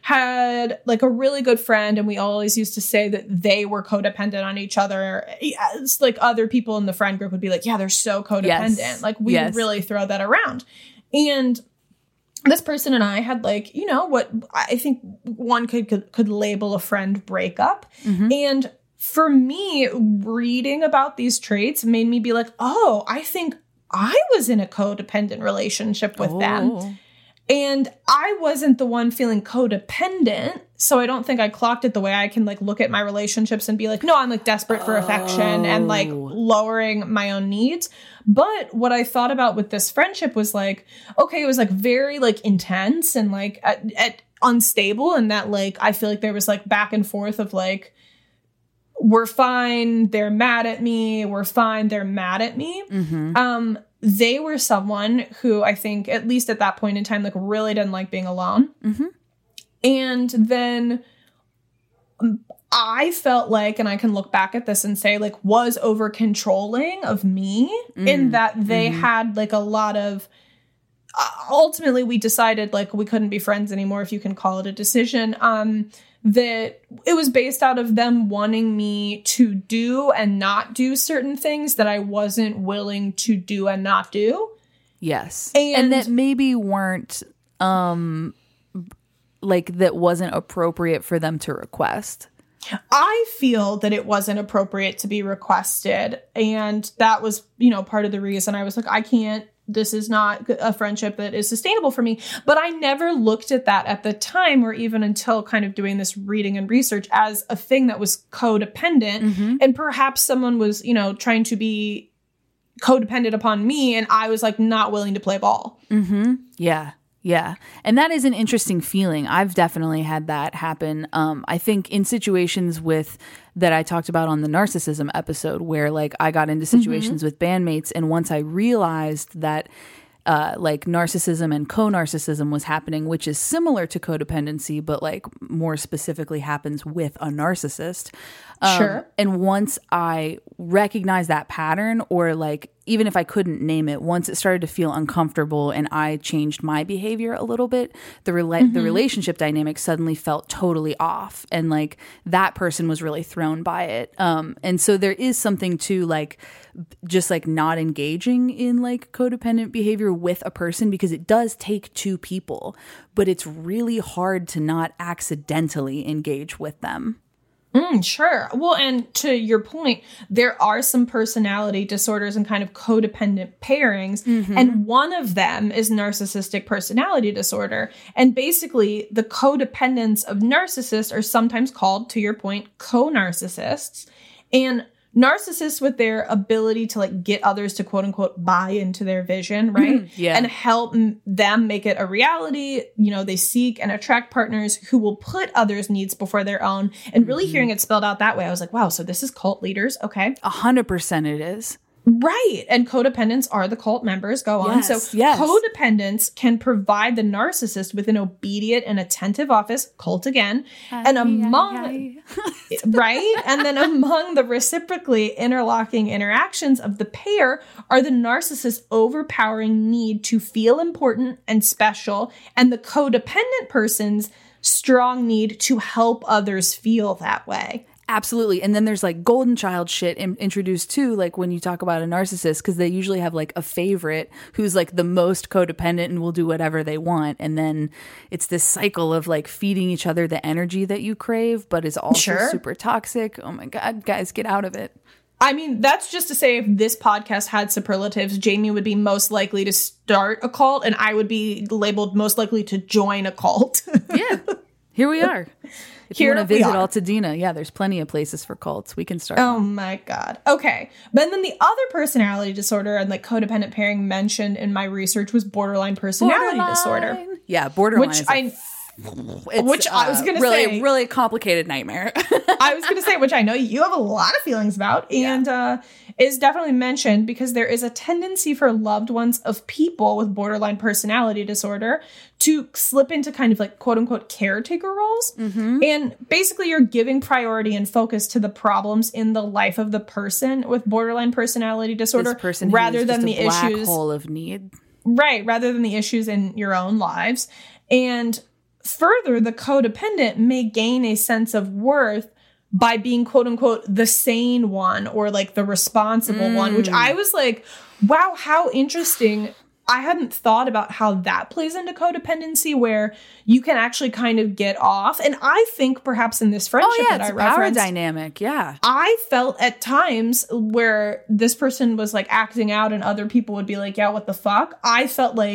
had like a really good friend, and we always used to say that they were codependent on each other. It's like other people in the friend group would be like, yeah, they're so codependent. Yes. Like we yes. would really throw that around. And this person and I had like, you know, what I think one could could, could label a friend breakup. Mm-hmm. And for me, reading about these traits made me be like, oh, I think I was in a codependent relationship with oh. them. And I wasn't the one feeling codependent. So I don't think I clocked it the way I can like look at my relationships and be like, no, I'm like desperate for affection oh. and like lowering my own needs. But what I thought about with this friendship was like, okay, it was like very like intense and like at, at unstable. And that like, I feel like there was like back and forth of like, we're fine. They're mad at me. We're fine. They're mad at me. Mm-hmm. Um, they were someone who I think, at least at that point in time, like really didn't like being alone. Mm-hmm. And then I felt like, and I can look back at this and say, like, was over controlling of me mm-hmm. in that they mm-hmm. had like a lot of, uh, ultimately we decided like we couldn't be friends anymore, if you can call it a decision. Um, that it was based out of them wanting me to do and not do certain things that I wasn't willing to do and not do. Yes. And, and that maybe weren't, um, like that wasn't appropriate for them to request. I feel that it wasn't appropriate to be requested. And that was, you know, part of the reason I was like, I can't, this is not a friendship that is sustainable for me. But I never looked at that at the time or even until kind of doing this reading and research as a thing that was codependent. Mm-hmm. And perhaps someone was, you know, trying to be codependent upon me. And I was like not willing to play ball. Mm-hmm. Yeah. Yeah. And that is an interesting feeling. I've definitely had that happen. Um, I think in situations with that I talked about on the narcissism episode where like I got into situations mm-hmm. with bandmates. And once I realized that uh, like narcissism and co-narcissism was happening, which is similar to codependency, but like more specifically happens with a narcissist. Um, sure. And once I recognized that pattern, or like, even if I couldn't name it, once it started to feel uncomfortable and I changed my behavior a little bit, the rela- mm-hmm. the relationship dynamic suddenly felt totally off. And like that person was really thrown by it. Um, and so there is something to like, just like not engaging in like codependent behavior with a person, because it does take two people, but it's really hard to not accidentally engage with them. Mm, sure. Well, and to your point, there are some personality disorders and kind of codependent pairings. Mm-hmm. And one of them is narcissistic personality disorder. And basically, the codependents of narcissists are sometimes called, to your point, co-narcissists. And narcissists with their ability to like get others to quote unquote buy into their vision, right? Mm, yeah. And help m- them make it a reality. You know, they seek and attract partners who will put others' needs before their own. And really mm-hmm. hearing it spelled out that way, I was like, wow, so this is cult leaders. Okay. A hundred percent it is. Right. And codependents are the cult members. Go on. Yes, so yes. codependents can provide the narcissist with an obedient and attentive office, cult again, aye, and among, aye, aye. right? And then among the reciprocally interlocking interactions of the pair are the narcissist's overpowering need to feel important and special, and the codependent person's strong need to help others feel that way. Absolutely. And then there's like golden child shit in- introduced too, like when you talk about a narcissist, because they usually have like a favorite who's like the most codependent and will do whatever they want. And then it's this cycle of like feeding each other the energy that you crave, but is also sure. super toxic. Oh my God, guys, get out of it. I mean, that's just to say if this podcast had superlatives, Jamie would be most likely to start a cult and I would be labeled most likely to join a cult. Yeah, here we are. If Here you want to visit Altadena, yeah, there's plenty of places for cults. We can start. Oh my God. Okay. But then the other personality disorder and like codependent pairing mentioned in my research was borderline personality borderline. disorder. Yeah, borderline. Which is I, f- which uh, I was going to really, say. Really complicated nightmare. I was going to say, which I know you have a lot of feelings about. And yeah. uh, is definitely mentioned because there is a tendency for loved ones of people with borderline personality disorder to slip into kind of like quote unquote caretaker roles. Mm-hmm. And basically you're giving priority and focus to the problems in the life of the person with borderline personality disorder this person rather than the black issues hole of need. Right. Rather than the issues in your own lives. And further, the codependent may gain a sense of worth by being quote unquote the sane one or like the responsible mm. one, which I was like, wow, how interesting. I hadn't thought about how that plays into codependency where you can actually kind of get off. And I think perhaps in this friendship oh, yeah, that it's I a power referenced, dynamic. Yeah. I felt at times where this person was like acting out and other people would be like, yeah, what the fuck? I felt like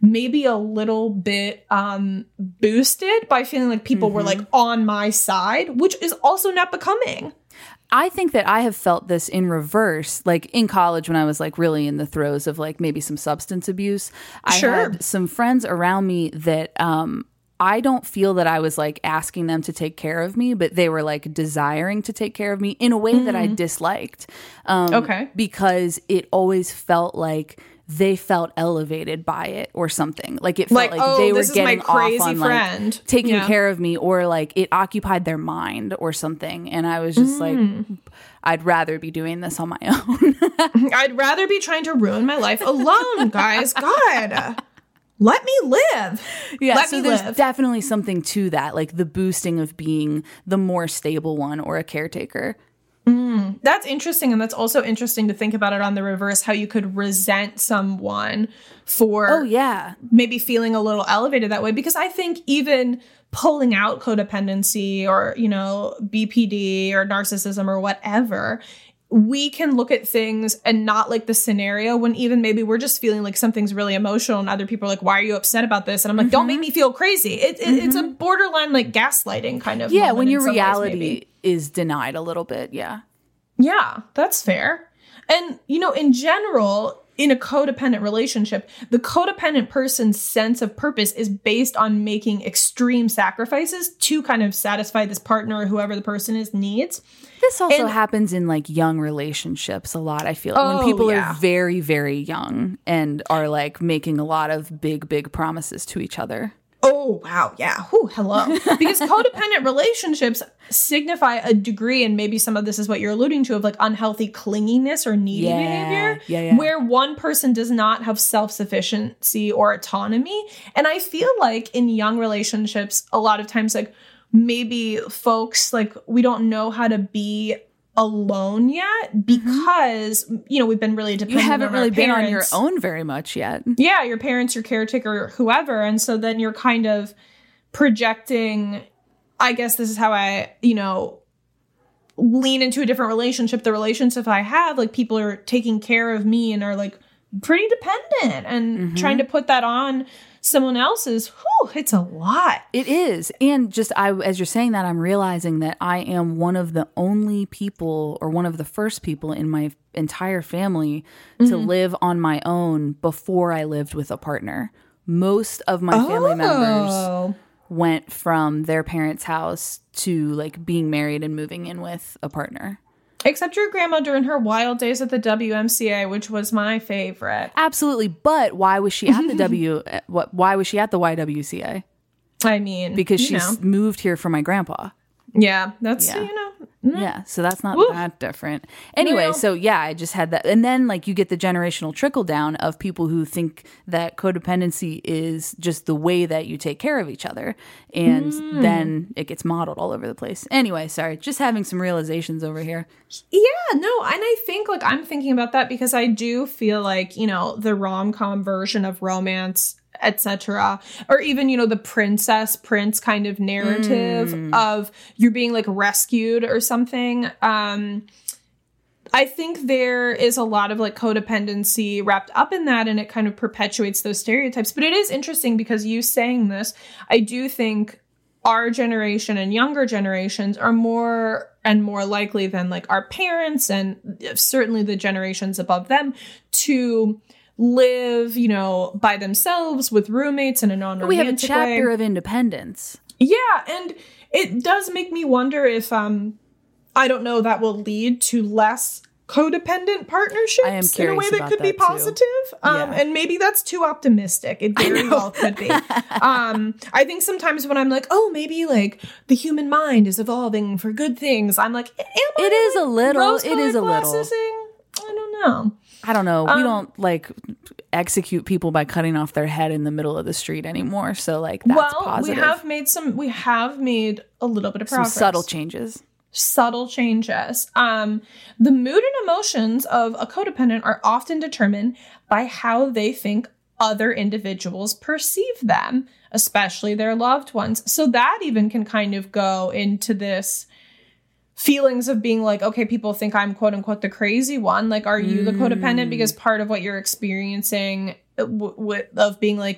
maybe a little bit um, boosted by feeling like people mm-hmm. were like on my side, which is also not becoming. I think that I have felt this in reverse, like in college when I was like really in the throes of like maybe some substance abuse. I sure. had some friends around me that um, I don't feel that I was like asking them to take care of me, but they were like desiring to take care of me in a way mm-hmm. that I disliked. Um, okay. Because it always felt like they felt elevated by it or something. Like it felt like, like oh, they were this is getting my crazy off on friend. like taking yeah. care of me, or like it occupied their mind or something. And I was just mm. like, I'd rather be doing this on my own. I'd rather be trying to ruin my life alone, guys. God. Let me live. Yeah, Let so me there's live. definitely something to that, like the boosting of being the more stable one or a caretaker. Mm, that's interesting. And that's also interesting to think about it on the reverse, how you could resent someone for oh, yeah. maybe feeling a little elevated that way. Because I think even pulling out codependency or, you know, B P D or narcissism or whatever, we can look at things and not like the scenario when even maybe we're just feeling like something's really emotional and other people are like, why are you upset about this? And I'm like, mm-hmm. don't make me feel crazy. It, it, mm-hmm. It's a borderline like gaslighting kind of yeah, when your reality ways, is denied a little bit. Yeah. Yeah, that's fair. And, you know, in general, in a codependent relationship, the codependent person's sense of purpose is based on making extreme sacrifices to kind of satisfy this partner or whoever the person is needs. This also and, happens in like young relationships a lot, I feel. Oh, when people yeah. are very, very young and are like making a lot of big, big promises to each other. Oh, wow. Yeah. Whew, hello. Because codependent relationships signify a degree, and maybe some of this is what you're alluding to, of like unhealthy clinginess or needy yeah, behavior, yeah, yeah. where one person does not have self-sufficiency or autonomy. And I feel like in young relationships, a lot of times, like maybe folks, like we don't know how to be alone yet because, mm-hmm. you know, we've been really dependent on You haven't on really been parents. on your own very much yet. Yeah, your parents, your caretaker, whoever. And so then you're kind of projecting, I guess this is how I, you know, lean into a different relationship. The relationship I have, like people are taking care of me and are like pretty dependent and mm-hmm. trying to put that on someone else's, whew, it's a lot. It is. And just I, as you're saying that, I'm realizing that I am one of the only people or one of the first people in my entire family mm-hmm. to live on my own before I lived with a partner. Most of my oh. family members went from their parents' house to like being married and moving in with a partner. Except your grandma during her wild days at the W M C A, which was my favorite. Absolutely. But why was she at the W? What? Why was she at the Y W C A? I mean, because she know. moved here for my grandpa. Yeah, that's, yeah. you know. Mm. Yeah, so that's not Woo. that different. Anyway, well, so yeah, I just had that. And then like you get the generational trickle down of people who think that codependency is just the way that you take care of each other. And mm. then it gets modeled all over the place. Anyway, sorry, just having some realizations over here. Yeah, no, and I think like I'm thinking about that because I do feel like, you know, the rom-com version of romance, et cetera, or even, you know, the princess prince kind of narrative mm. of you're being like rescued or something. Um, I think there is a lot of like codependency wrapped up in that, and it kind of perpetuates those stereotypes. But it is interesting because you saying this, I do think our generation and younger generations are more and more likely than like our parents and certainly the generations above them to live, you know, by themselves with roommates in a non-romantic way. We have a chapter of independence. Yeah, and it does make me wonder if, um, I don't know, that will lead to less codependent partnerships I am in a way that could that be positive. Um, yeah. And maybe that's too optimistic. It very well could be. um, I think sometimes when I'm like, oh, maybe like the human mind is evolving for good things, I'm like, am I It is like a little. It is a little. I don't know. I don't know. Um, we don't like execute people by cutting off their head in the middle of the street anymore. So like that's well, positive. we have made some. We have made a little bit of progress. Some subtle changes. Subtle changes. Um, the mood and emotions of a codependent are often determined by how they think other individuals perceive them, especially their loved ones. So that even can kind of go into this feelings of being like, okay, people think I'm quote unquote the crazy one. Like, are you mm. the codependent? Because part of what you're experiencing w- w- of being like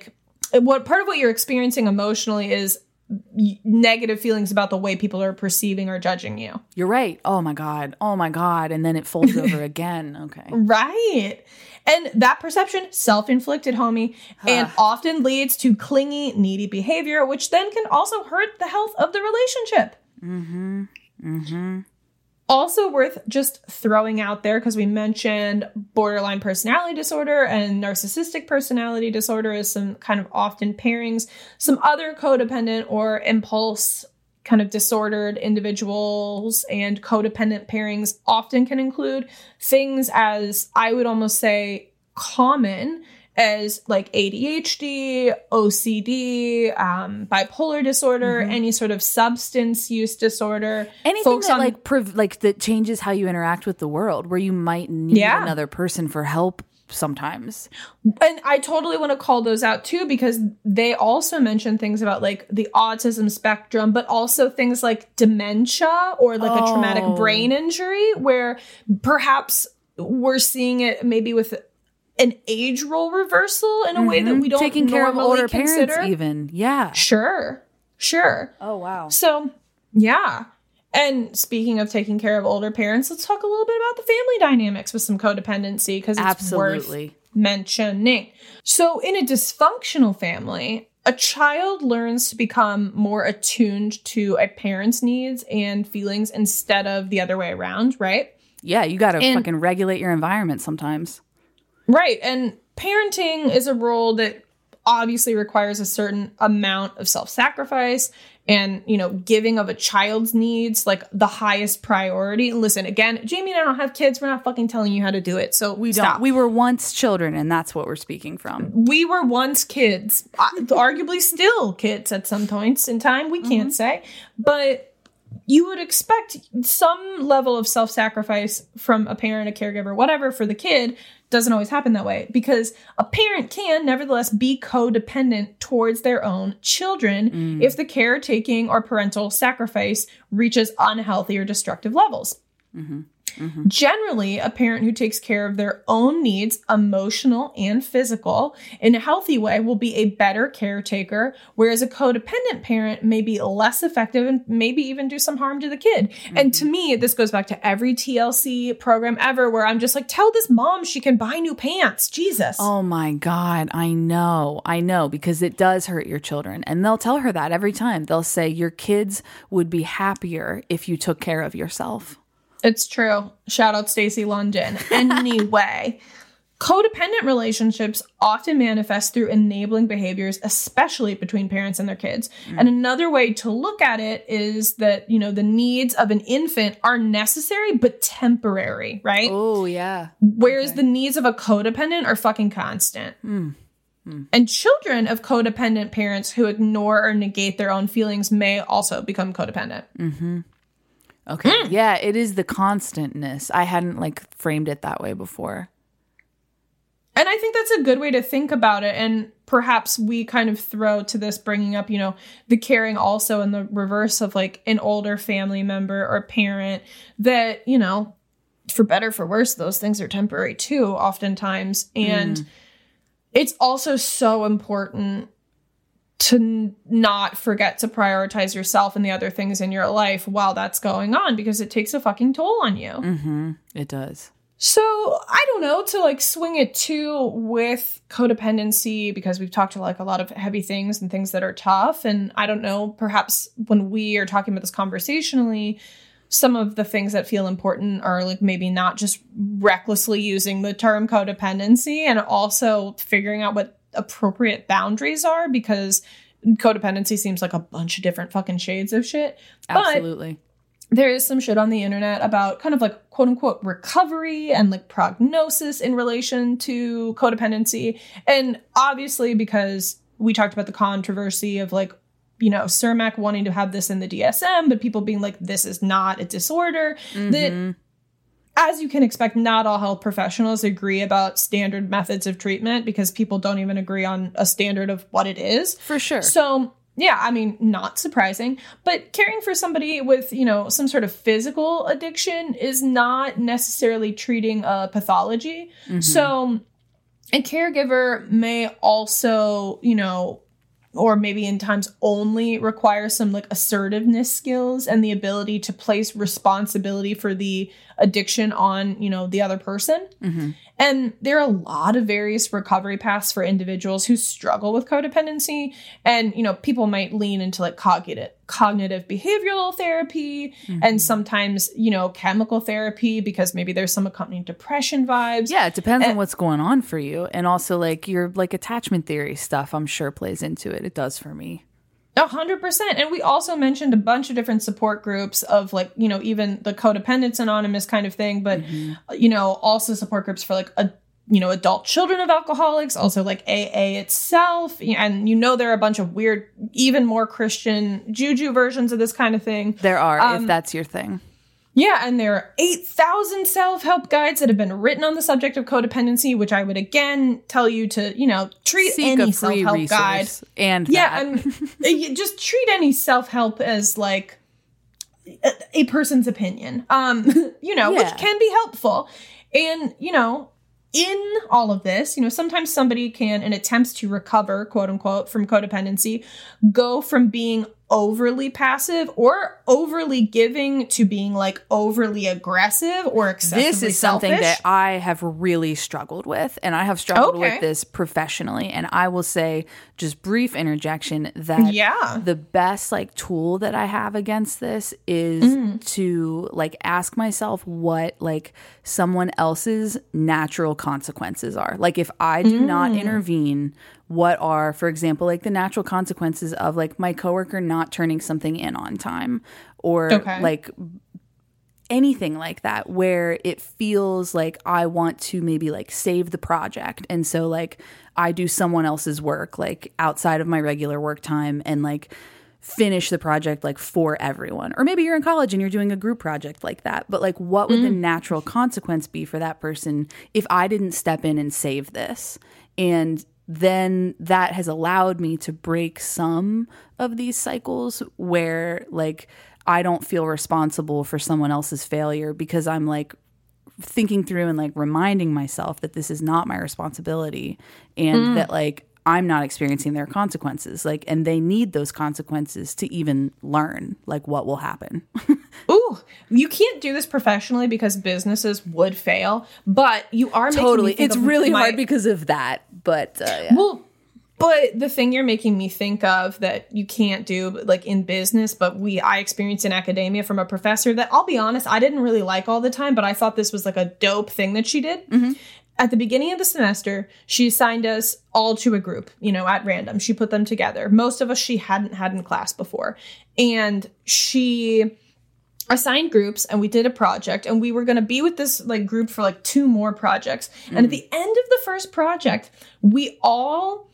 what part of what you're experiencing emotionally is negative feelings about the way people are perceiving or judging you. You're right. Oh my God. Oh my God. And then it folds over again. Okay. Right. And that perception, self-inflicted, homie, and often leads to clingy, needy behavior, which then can also hurt the health of the relationship. Mm-hmm. Mm-hmm. Also worth just throwing out there, because we mentioned borderline personality disorder and narcissistic personality disorder as some kind of often pairings. Some other codependent or impulse kind of disordered individuals and codependent pairings often can include things as, I would almost say, common as like A D H D, O C D, um, bipolar disorder, mm-hmm. any sort of substance use disorder. Anything that on, like prov- like that changes how you interact with the world, where you might need yeah. another person for help sometimes. And I totally want to call those out too, because they also mention things about like the autism spectrum, but also things like dementia or like oh. a traumatic brain injury, where perhaps we're seeing it maybe with an age role reversal in a mm-hmm. way that we don't taking care of older consider. Parents even. Yeah. Sure. Sure. Oh, wow. So, yeah. And speaking of taking care of older parents, let's talk a little bit about the family dynamics with some codependency, because it's Absolutely. worth mentioning. So in a dysfunctional family, a child learns to become more attuned to a parent's needs and feelings instead of the other way around, right? Yeah, you got to fucking regulate your environment sometimes. Right. And parenting is a role that obviously requires a certain amount of self-sacrifice and, you know, giving of a child's needs like the highest priority. And listen, again, Jamie and I don't have kids. We're not fucking telling you how to do it. So we stop. don't. We were once children, and that's what we're speaking from. We were once kids, arguably still kids at some points in time. We can't mm-hmm. say, but you would expect some level of self-sacrifice from a parent, a caregiver, whatever, for the kid. Doesn't always happen that way, because a parent can nevertheless be codependent towards their own children mm. if the caretaking or parental sacrifice reaches unhealthy or destructive levels. Mm-hmm. Mm-hmm. Generally, a parent who takes care of their own needs, emotional and physical, in a healthy way will be a better caretaker, whereas a codependent parent may be less effective and maybe even do some harm to the kid. Mm-hmm. And to me, this goes back to every T L C program ever where I'm just like, tell this mom she can buy new pants. Jesus. Oh my God. I know. I know, because it does hurt your children. And they'll tell her that every time. They'll say, your kids would be happier if you took care of yourself. It's true. Shout out Stacey London. Anyway, codependent relationships often manifest through enabling behaviors, especially between parents and their kids. Mm. And another way to look at it is that, you know, the needs of an infant are necessary but temporary, right? Oh, yeah. Whereas okay. the needs of a codependent are fucking constant. Mm. Mm. And children of codependent parents who ignore or negate their own feelings may also become codependent. Mm-hmm. Okay. Mm. Yeah, it is the constantness. I hadn't like framed it that way before. And I think that's a good way to think about it. And perhaps we kind of throw to this bringing up, you know, the caring also in the reverse of like an older family member or parent that, you know, for better, for worse, those things are temporary too, oftentimes. And mm. it's also so important to n- not forget to prioritize yourself and the other things in your life while that's going on, because it takes a fucking toll on you. Mm-hmm. It does. So I don't know, to like swing it too with codependency, because we've talked to like a lot of heavy things and things that are tough. And I don't know, perhaps when we are talking about this conversationally, some of the things that feel important are like maybe not just recklessly using the term codependency, and also figuring out what appropriate boundaries are, because codependency seems like a bunch of different fucking shades of shit. Absolutely. But there is some shit on the internet about kind of like quote unquote recovery and like prognosis in relation to codependency. And obviously, because we talked about the controversy of like, you know, C I R M A C wanting to have this in the D S M, but people being like, this is not a disorder. Mm-hmm. That, as you can expect, not all health professionals agree about standard methods of treatment, because people don't even agree on a standard of what it is. For sure. So, yeah, I mean, not surprising. But caring for somebody with, you know, some sort of physical addiction is not necessarily treating a pathology. Mm-hmm. So a caregiver may also, you know, or maybe in times only require some like assertiveness skills and the ability to place responsibility for the addiction on, you know, the other person. Mm-hmm. And there are a lot of various recovery paths for individuals who struggle with codependency. And, you know, people might lean into like cognitive, cognitive behavioral therapy mm-hmm. and sometimes, you know, chemical therapy because maybe there's some accompanying depression vibes. Yeah, it depends and, on what's going on for you. And also like your like attachment theory stuff, I'm sure plays into it. It does for me. A hundred percent. And we also mentioned a bunch of different support groups of like, you know, even the Codependence Anonymous kind of thing, but, mm-hmm. you know, also support groups for like, a, you know, adult children of alcoholics, also like A A itself. And, you know, there are a bunch of weird, even more Christian juju versions of this kind of thing. There are, um, if that's your thing. Yeah, and there are eight thousand self-help guides that have been written on the subject of codependency, which I would again tell you to, you know, treat Seek any a free self-help guide. And yeah, and just treat any self-help as like a, a person's opinion, um, you know, yeah. which can be helpful. And, you know, in all of this, you know, sometimes somebody can, in attempts to recover, quote unquote, from codependency, go from being overly passive or overly giving to being like overly aggressive or excessively This is something selfish. that I have really struggled with, and I have struggled okay. with this professionally. And I will say, just brief interjection, that yeah. the best like tool that I have against this is mm. to like ask myself what like someone else's natural consequences are. Like if I do mm. not intervene, what are, for example, like the natural consequences of like my coworker not turning something in on time or okay. like anything like that, where it feels like I want to maybe like save the project. And so like I do someone else's work like outside of my regular work time and like finish the project like for everyone. Or maybe you're in college and you're doing a group project like that. But like what would mm. the natural consequence be for that person if I didn't step in and save this? And then that has allowed me to break some of these cycles where like I don't feel responsible for someone else's failure because I'm like thinking through and like reminding myself that this is not my responsibility and mm. that like I'm not experiencing their consequences, like, and they need those consequences to even learn like what will happen. Ooh, you can't do this professionally because businesses would fail, but you are making totally. Me think it's of really my, hard because of that. But uh, yeah. well, but the thing you're making me think of that you can't do like in business, but we I experienced in academia from a professor that I'll be honest, I didn't really like all the time, but I thought this was like a dope thing that she did. Mm-hmm. At the beginning of the semester, she assigned us all to a group, you know, at random. She put them together. Most of us she hadn't had in class before. And she assigned groups and we did a project and we were going to be with this like group for like two more projects. Mm. And at the end of the first project, we all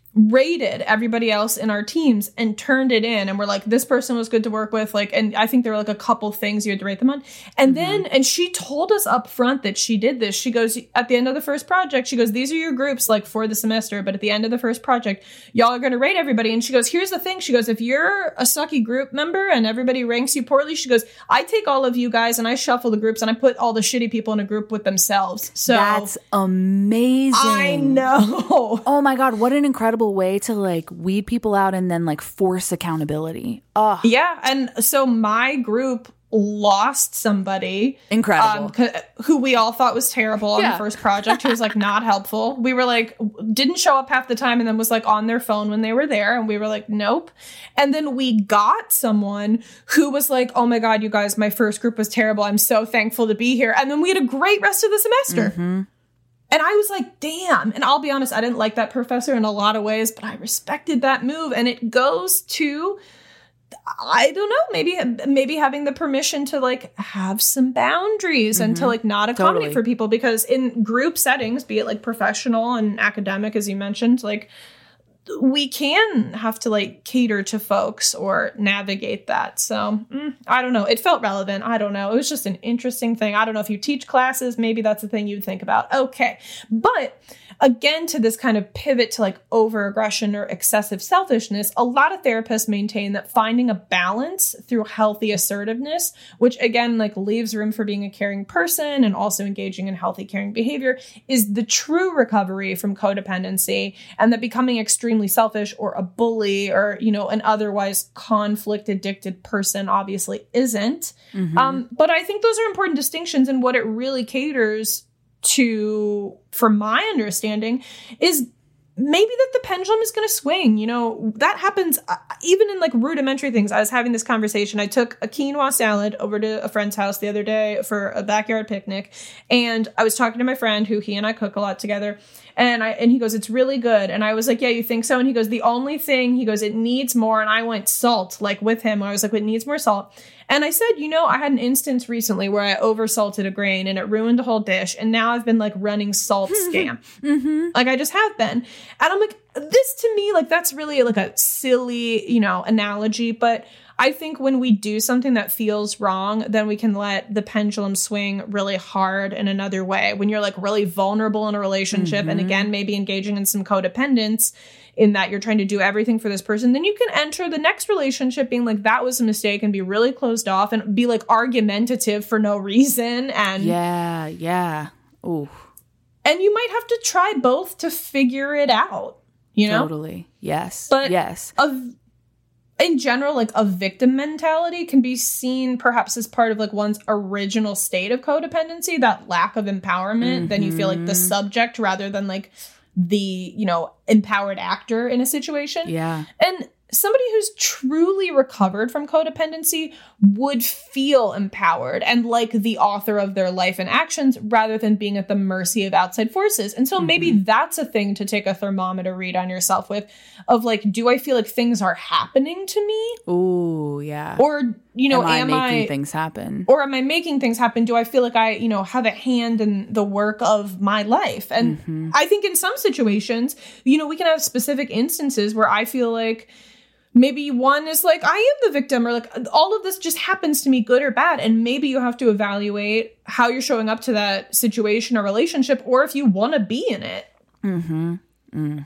rated everybody else in our teams and turned it in and we're like, this person was good to work with, like, and I think there were like a couple things you had to rate them on. And mm-hmm. then and she told us up front that she did this. She goes, at the end of the first project, she goes, these are your groups like for the semester, but at the end of the first project y'all are going to rate everybody. And she goes, here's the thing, she goes, if you're a sucky group member and everybody ranks you poorly, she goes, I take all of you guys and I shuffle the groups and I put all the shitty people in a group with themselves. So that's amazing. I know. Oh my god, what an incredible way to like weed people out and then like force accountability. Oh yeah, and so my group lost somebody incredible um, who we all thought was terrible on yeah. the first project, who was like not helpful. We were like didn't show up half the time and then was like on their phone when they were there, and we were like nope. And then we got someone who was like, oh my god, you guys, my first group was terrible, I'm so thankful to be here. And then we had a great rest of the semester. Mm-hmm. And I was like, damn. And I'll be honest, I didn't like that professor in a lot of ways, but I respected that move. And it goes to, I don't know, maybe maybe having the permission to like have some boundaries mm-hmm. and to like not accommodate totally. For people. Because in group settings, be it like professional and academic, as you mentioned, like we can have to like cater to folks or navigate that. So mm, I don't know. It felt relevant. I don't know. It was just an interesting thing. I don't know if you teach classes, maybe that's a thing you'd think about. Okay. But again, to this kind of pivot to like over aggression or excessive selfishness, a lot of therapists maintain that finding a balance through healthy assertiveness, which again, like leaves room for being a caring person and also engaging in healthy caring behavior, is the true recovery from codependency, and that becoming extremely selfish or a bully or, you know, an otherwise conflict addicted person obviously isn't. Mm-hmm. Um, but I think those are important distinctions, and what it really caters to, from my understanding, is maybe that the pendulum is going to swing. You know, that happens uh, even in like rudimentary things. I was having this conversation. I took a quinoa salad over to a friend's house the other day for a backyard picnic. And I was talking to my friend who he and I cook a lot together. And I, and he goes, it's really good. And I was like, yeah, you think so? And he goes, the only thing, he goes, it needs more. And I went salt, like with him. I was like, it needs more salt. And I said, you know, I had an instance recently where I oversalted a grain and it ruined a whole dish. And now I've been like running salt scam. Mm-hmm. Like I just have been. And I'm like, this to me, like, that's really like a silly, you know, analogy. But I think when we do something that feels wrong, then we can let the pendulum swing really hard in another way. When you're like really vulnerable in a relationship, mm-hmm. and again, maybe engaging in some codependence in that you're trying to do everything for this person, then you can enter the next relationship being like, that was a mistake, and be really closed off and be like argumentative for no reason. And yeah, yeah. Ooh. And you might have to try both to figure it out, you know? Totally. Yes. But yes. Of, in general, like a victim mentality can be seen perhaps as part of like one's original state of codependency, that lack of empowerment. Mm-hmm. Then you feel like the subject rather than like the, you know, empowered actor in a situation. Yeah. And somebody who's truly recovered from codependency would feel empowered and like the author of their life and actions rather than being at the mercy of outside forces. And so mm-hmm. maybe that's a thing to take a thermometer read on yourself with, of like, do I feel like things are happening to me? Ooh, yeah. Or, you know, am, am I making I, things happen? Or am I making things happen? Do I feel like I, you know, have a hand in the work of my life? And mm-hmm. I think in some situations, you know, we can have specific instances where I feel like maybe one is like, I am the victim, or like all of this just happens to me, good or bad. And maybe you have to evaluate how you're showing up to that situation or relationship, or if you want to be in it. Mm-hmm. Mm.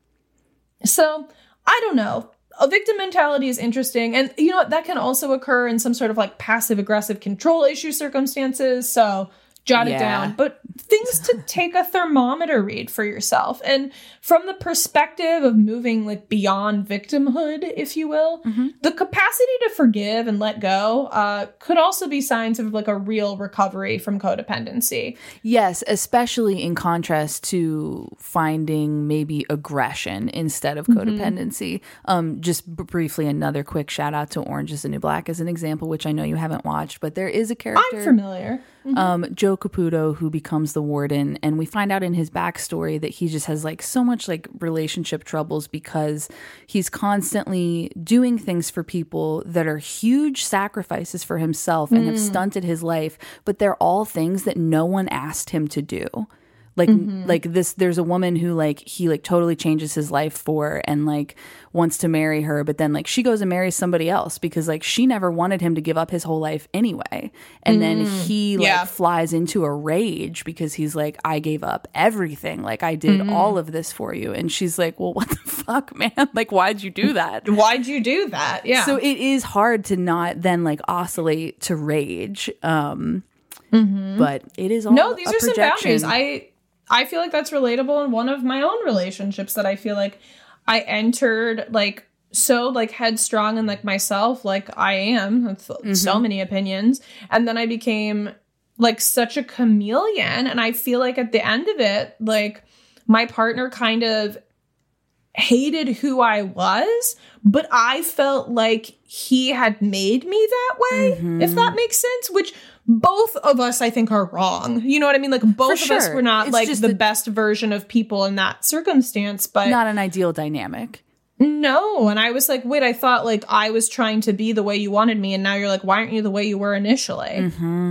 So I don't know. A victim mentality is interesting. And you know what? That can also occur in some sort of like passive aggressive control issue circumstances. So jot yeah. it down. But things to take a thermometer read for yourself. And from the perspective of moving like beyond victimhood, if you will, mm-hmm. the capacity to forgive and let go uh, could also be signs of like a real recovery from codependency. Yes, especially in contrast to finding maybe aggression instead of codependency. Mm-hmm. Um, just b- briefly, another quick shout out to Orange is the New Black as an example, which I know you haven't watched, but there is a character. I'm familiar. Mm-hmm. Um, Joe Caputo, who becomes the warden, and we find out in his backstory that he just has like so much like relationship troubles because he's constantly doing things for people that are huge sacrifices for himself and mm. have stunted his life, but they're all things that no one asked him to do. Like, mm-hmm. like this, there's a woman who like, he like totally changes his life for and like wants to marry her. But then like she goes and marries somebody else because like she never wanted him to give up his whole life anyway. And mm, then he like yeah. flies into a rage because he's like, I gave up everything. Like I did mm-hmm. all of this for you. And she's like, well, what the fuck, man? Like, why'd you do that? Why'd you do that? Yeah. So it is hard to not then like oscillate to rage. Um, mm-hmm. But it is all No, these a are projection. some boundaries. I, I feel like that's relatable in one of my own relationships that I feel like I entered like so like headstrong and like myself, like I am with mm-hmm. so many opinions. And then I became like such a chameleon. And I feel like at the end of it, like my partner kind of hated who I was, but I felt like he had made me that way, mm-hmm. if that makes sense, which both of us, I think, are wrong. You know what I mean? Like both of sure. us were not it's like the, the best version of people in that circumstance, but not an ideal dynamic. No. And I was like, wait, I thought like I was trying to be the way you wanted me. And now you're like, why aren't you the way you were initially? Mm-hmm.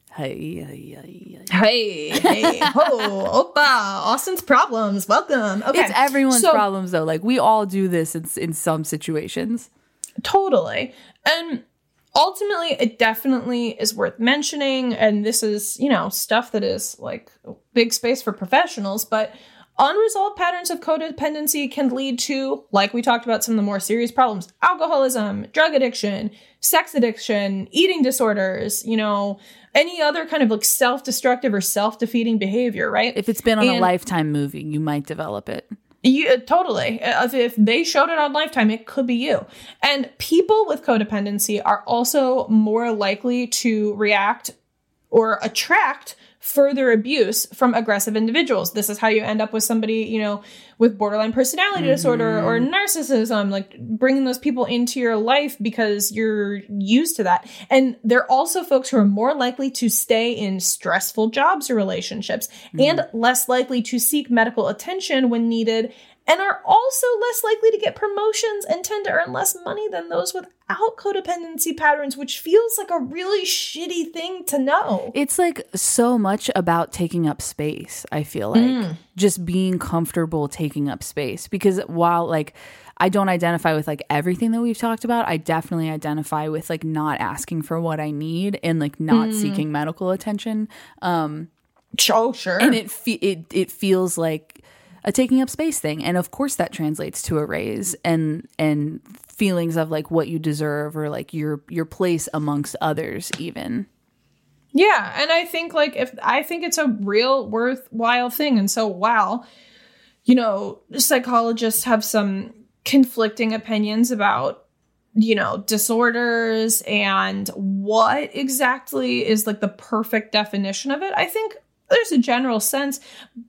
Hey, hey, hey, hey, hey, ho, opa, Austin's problems. Welcome. Okay, it's everyone's so, problems though. Like we all do this in in some situations. Totally, and ultimately, it definitely is worth mentioning. And this is, you know, stuff that is like a big space for professionals, but unresolved patterns of codependency can lead to, like we talked about, some of the more serious problems: alcoholism, drug addiction, sex addiction, eating disorders, you know, any other kind of like self-destructive or self-defeating behavior, right? If it's been on and a Lifetime movie, you might develop it. Yeah, totally. If, if they showed it on Lifetime, it could be you. And people with codependency are also more likely to react or attract further abuse from aggressive individuals. This is how you end up with somebody, you know, with borderline personality mm-hmm. disorder or narcissism, like bringing those people into your life because you're used to that. And they're also folks who are more likely to stay in stressful jobs or relationships mm-hmm. and less likely to seek medical attention when needed, and are also less likely to get promotions and tend to earn less money than those without codependency patterns, which feels like a really shitty thing to know. It's like so much about taking up space, I feel like. Mm. Just being comfortable taking up space. Because while like I don't identify with like everything that we've talked about, I definitely identify with like not asking for what I need and like not mm. seeking medical attention. Um, oh, sure. And it fe- it it feels like a taking up space thing. And of course that translates to a raise and and feelings of like what you deserve or like your your place amongst others even. Yeah, and I think like if I think it's a real worthwhile thing. And so while, you know, psychologists have some conflicting opinions about, you know, disorders and what exactly is like the perfect definition of it, I think there's a general sense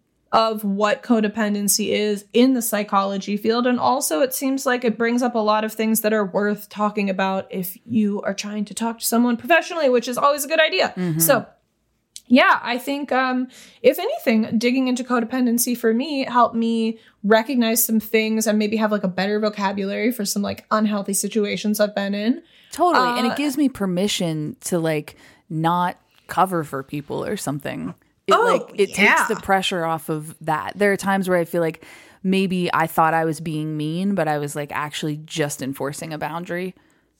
of what codependency is in the psychology field. And also it seems like it brings up a lot of things that are worth talking about if you are trying to talk to someone professionally, which is always a good idea. Mm-hmm. So yeah, I think um, if anything, digging into codependency for me helped me recognize some things and maybe have like a better vocabulary for some like unhealthy situations I've been in. Totally. Uh, and it gives me permission to like not cover for people or something. It, oh, like it yeah. takes the pressure off of that. There are times where I feel like maybe I thought I was being mean, but I was like actually just enforcing a boundary.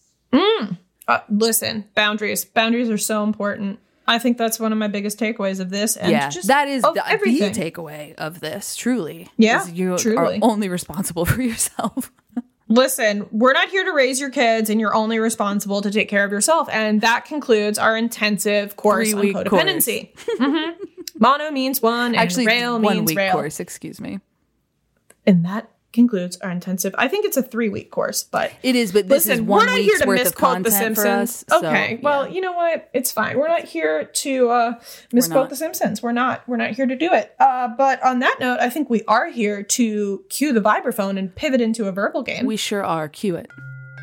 Mm. Uh, listen, boundaries. Boundaries are so important. I think that's one of my biggest takeaways of this. And yeah, just that is of the, everything. the takeaway of this, truly. Yeah, you truly. are only responsible for yourself. Listen, we're not here to raise your kids, and you're only responsible to take care of yourself. And that concludes our intensive course on codependency. Mm-hmm. Mono means one, and actually rail one means week rail. Course, excuse me. And that concludes our intensive. I think it's a three week course, but it is. But this listen, is one we're not week's here to worth of misquote content The Simpsons. for us. So, okay, well, yeah. you know what? It's fine. We're not here to uh, misquote The Simpsons. We're not. We're not here to do it. Uh, but on that note, I think we are here to cue the vibraphone and pivot into a verbal game. We sure are. Cue it.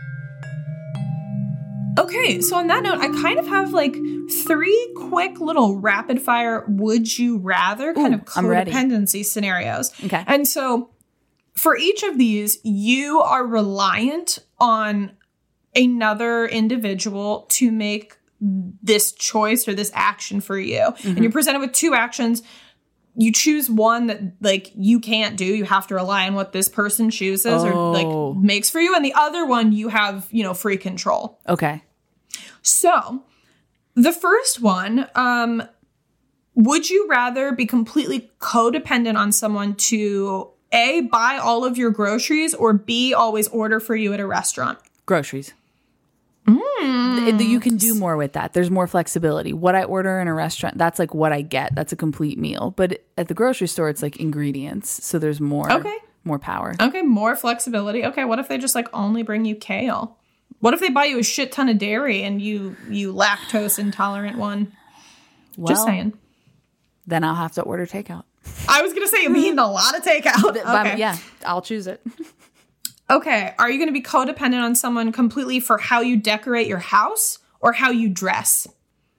Okay, so on that note, I kind of have like three quick little rapid fire would you rather kind Ooh, of codependency scenarios. Okay. And so for each of these, you are reliant on another individual to make this choice or this action for you. Mm-hmm. And you're presented with two actions. You choose one that like you can't do. You have to rely on what this person chooses oh. or like makes for you. And the other one you have, you know, free control. Okay. So the first one, um, would you rather be completely codependent on someone to A, buy all of your groceries, or B, always order for you at a restaurant? Groceries. Mm. You can do more with that. There's more flexibility. What I order in a restaurant, that's like what I get. That's a complete meal. But at the grocery store, it's like ingredients. So there's more, okay. more power. Okay, more flexibility. Okay, what if they just like only bring you kale? What if they buy you a shit ton of dairy and you you lactose intolerant one? Well, just saying. Then I'll have to order takeout. I was going to say you mean a lot of takeout. Okay. Yeah, I'll choose it. Okay, are you going to be codependent on someone completely for how you decorate your house or how you dress?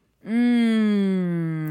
Mm.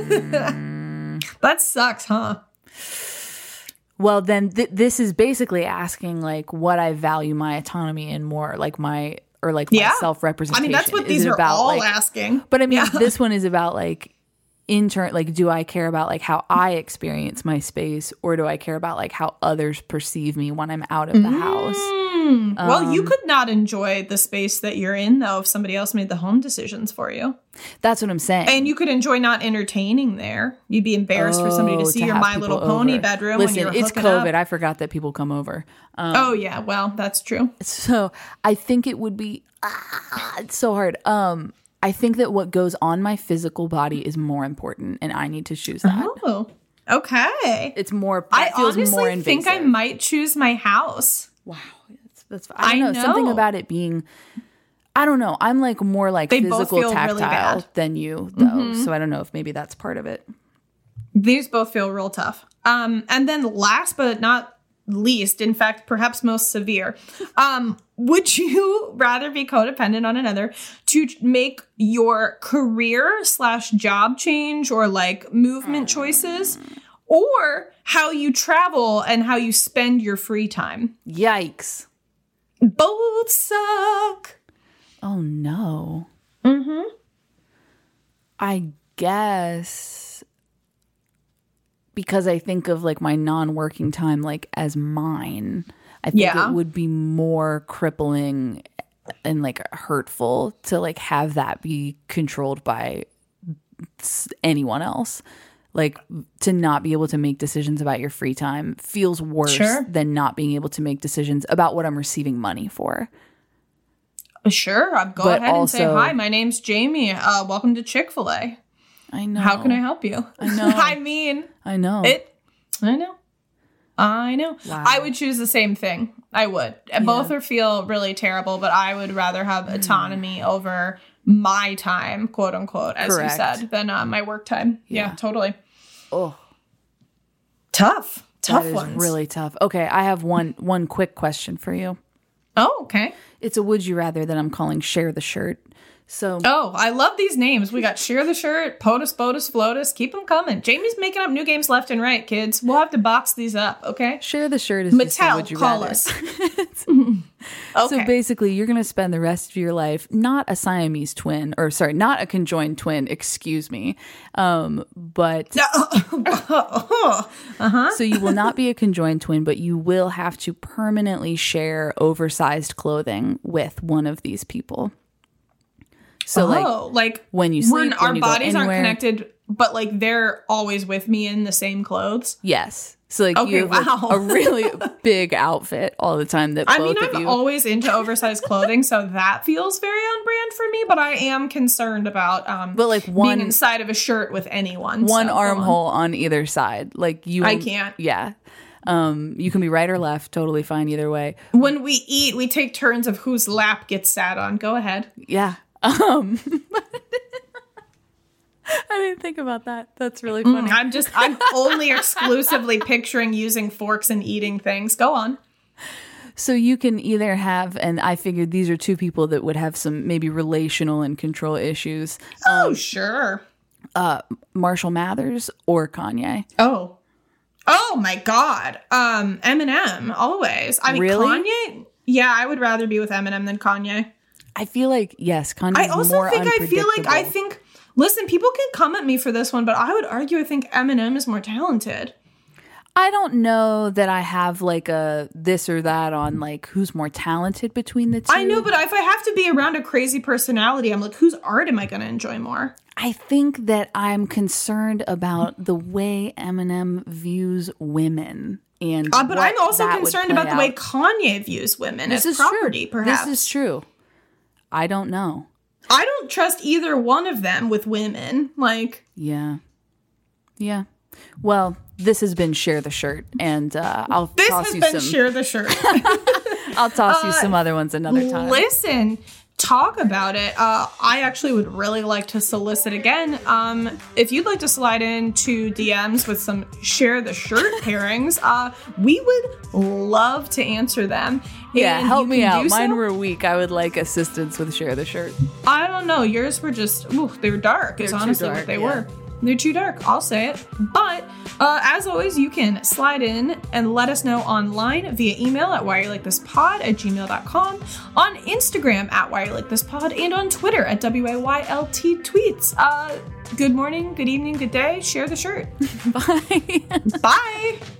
That sucks, huh? Well, then th- this is basically asking like what I value my autonomy in more, like my or like my yeah. self-representation? I mean, that's what is these are about, all like, asking. But I mean, yeah. this one is about like, in turn, like, do I care about like how I experience my space, or do I care about like how others perceive me when I'm out of the mm. house? Um, well, you could not enjoy the space that you're in, though, if somebody else made the home decisions for you. That's what I'm saying. And you could enjoy not entertaining there. You'd be embarrassed oh, for somebody to see to your My Little Pony over. bedroom. Listen, when you're it's COVID. Up. I forgot that people come over. Um, oh yeah, well, that's true. So I think it would be ah, it's so hard. Um, I think that what goes on my physical body is more important, and I need to choose that. Oh, okay. It's more. I feels honestly more invasive. think I might choose my house. Wow, that's, that's I don't I know, know something about it being. I don't know. I'm like more like they physical both feel tactile really bad. than you, though. Mm-hmm. So I don't know if maybe that's part of it. These both feel real tough. Um, and then last but not least, in fact, perhaps most severe, um, would you rather be codependent on another to make your career slash job change or like movement choices, or how you travel and how you spend your free time? Yikes. Both suck. Oh, no. Mm-hmm. I guess because I think of like my non-working time like as mine, I think yeah. it would be more crippling and like hurtful to like have that be controlled by anyone else. Like to not be able to make decisions about your free time feels worse sure. than not being able to make decisions about what I'm receiving money for. Sure, I'll go but ahead also, and say, hi, my name's Jamie. Uh, welcome to Chick-fil-A. I know. How can I help you? I know. I mean. I know. It. I know. I know. Wow. I would choose the same thing. I would. Yeah. Both are feel really terrible, but I would rather have autonomy mm. over my time, quote unquote, as Correct. you said, than uh, my work time. Yeah, yeah totally. Oh. Tough. Tough that ones. Is really tough. Okay, I have one one quick question for you. Oh, okay. It's a would you rather that I'm calling Share the Shirt. So Oh, I love these names. We got Share the Shirt, POTUS, BOTUS, FLOTUS. Keep them coming. Jamie's making up new games left and right, kids. We'll have to box these up, okay? Share the Shirt is Mattel, just a would you call rather. us. Okay. So basically, you're going to spend the rest of your life not a Siamese twin, or sorry, not a conjoined twin, excuse me. Um, but uh-huh. So you will not be a conjoined twin, but you will have to permanently share oversized clothing with one of these people. So oh, like, like when you sleep, our when you bodies go aren't anywhere, connected, but like they're always with me in the same clothes. Yes. So like okay, you have wow. like, a really big outfit all the time that I both mean, of I'm you... always into oversized clothing, so that feels very on brand for me, but I am concerned about um but like one, being inside of a shirt with anyone. One so armhole on. on either side. Like you I can't. Yeah. Um, you can be right or left, totally fine either way. When we eat, we take turns of whose lap gets sat on. Go ahead. Yeah. Um I didn't think about that. That's really funny. Mm, I'm just, I'm only exclusively picturing using forks and eating things. Go on. So you can either have, and I figured these are two people that would have some maybe relational and control issues. Oh, um, sure. Uh, Marshall Mathers or Kanye. Oh. Oh my God. Um, Eminem, always. I mean, really? Kanye? Yeah, I would rather be with Eminem than Kanye. I feel like, yes, Kanye I also more think I feel like, I unpredictable. think... Listen, people can come at me for this one, but I would argue I think Eminem is more talented. I don't know that I have like a this or that on like who's more talented between the two. I know, but if I have to be around a crazy personality, I'm like, whose art am I going to enjoy more? I think that I'm concerned about the way Eminem views women. And uh, but I'm also concerned about out. the way Kanye views women this as is property, true. perhaps. This is true. I don't know. I don't trust either one of them with women. Like, yeah. Yeah. Well, this has been Share the Shirt, and uh, I'll this toss has you been some. Share the Shirt. I'll toss uh, you some other ones another time. Listen, talk about it. Uh, I actually would really like to solicit again. Um, if you'd like to slide into D Ms with some Share the Shirt pairings, uh, we would love to answer them. Yeah, and help me out. So. Mine were weak. I would like assistance with Share the Shirt. I don't know. Yours were just, ooh, they were dark, is honestly dark, what they yeah. were. They're too dark. I'll say it. But uh, as always, you can slide in and let us know online via email at whyyoulikeThisPod at gmail dot com, on Instagram at whyyoulikeThisPod, and on Twitter at W A Y L T tweets. Uh, good morning, good evening, good day. Share the shirt. Bye. Bye.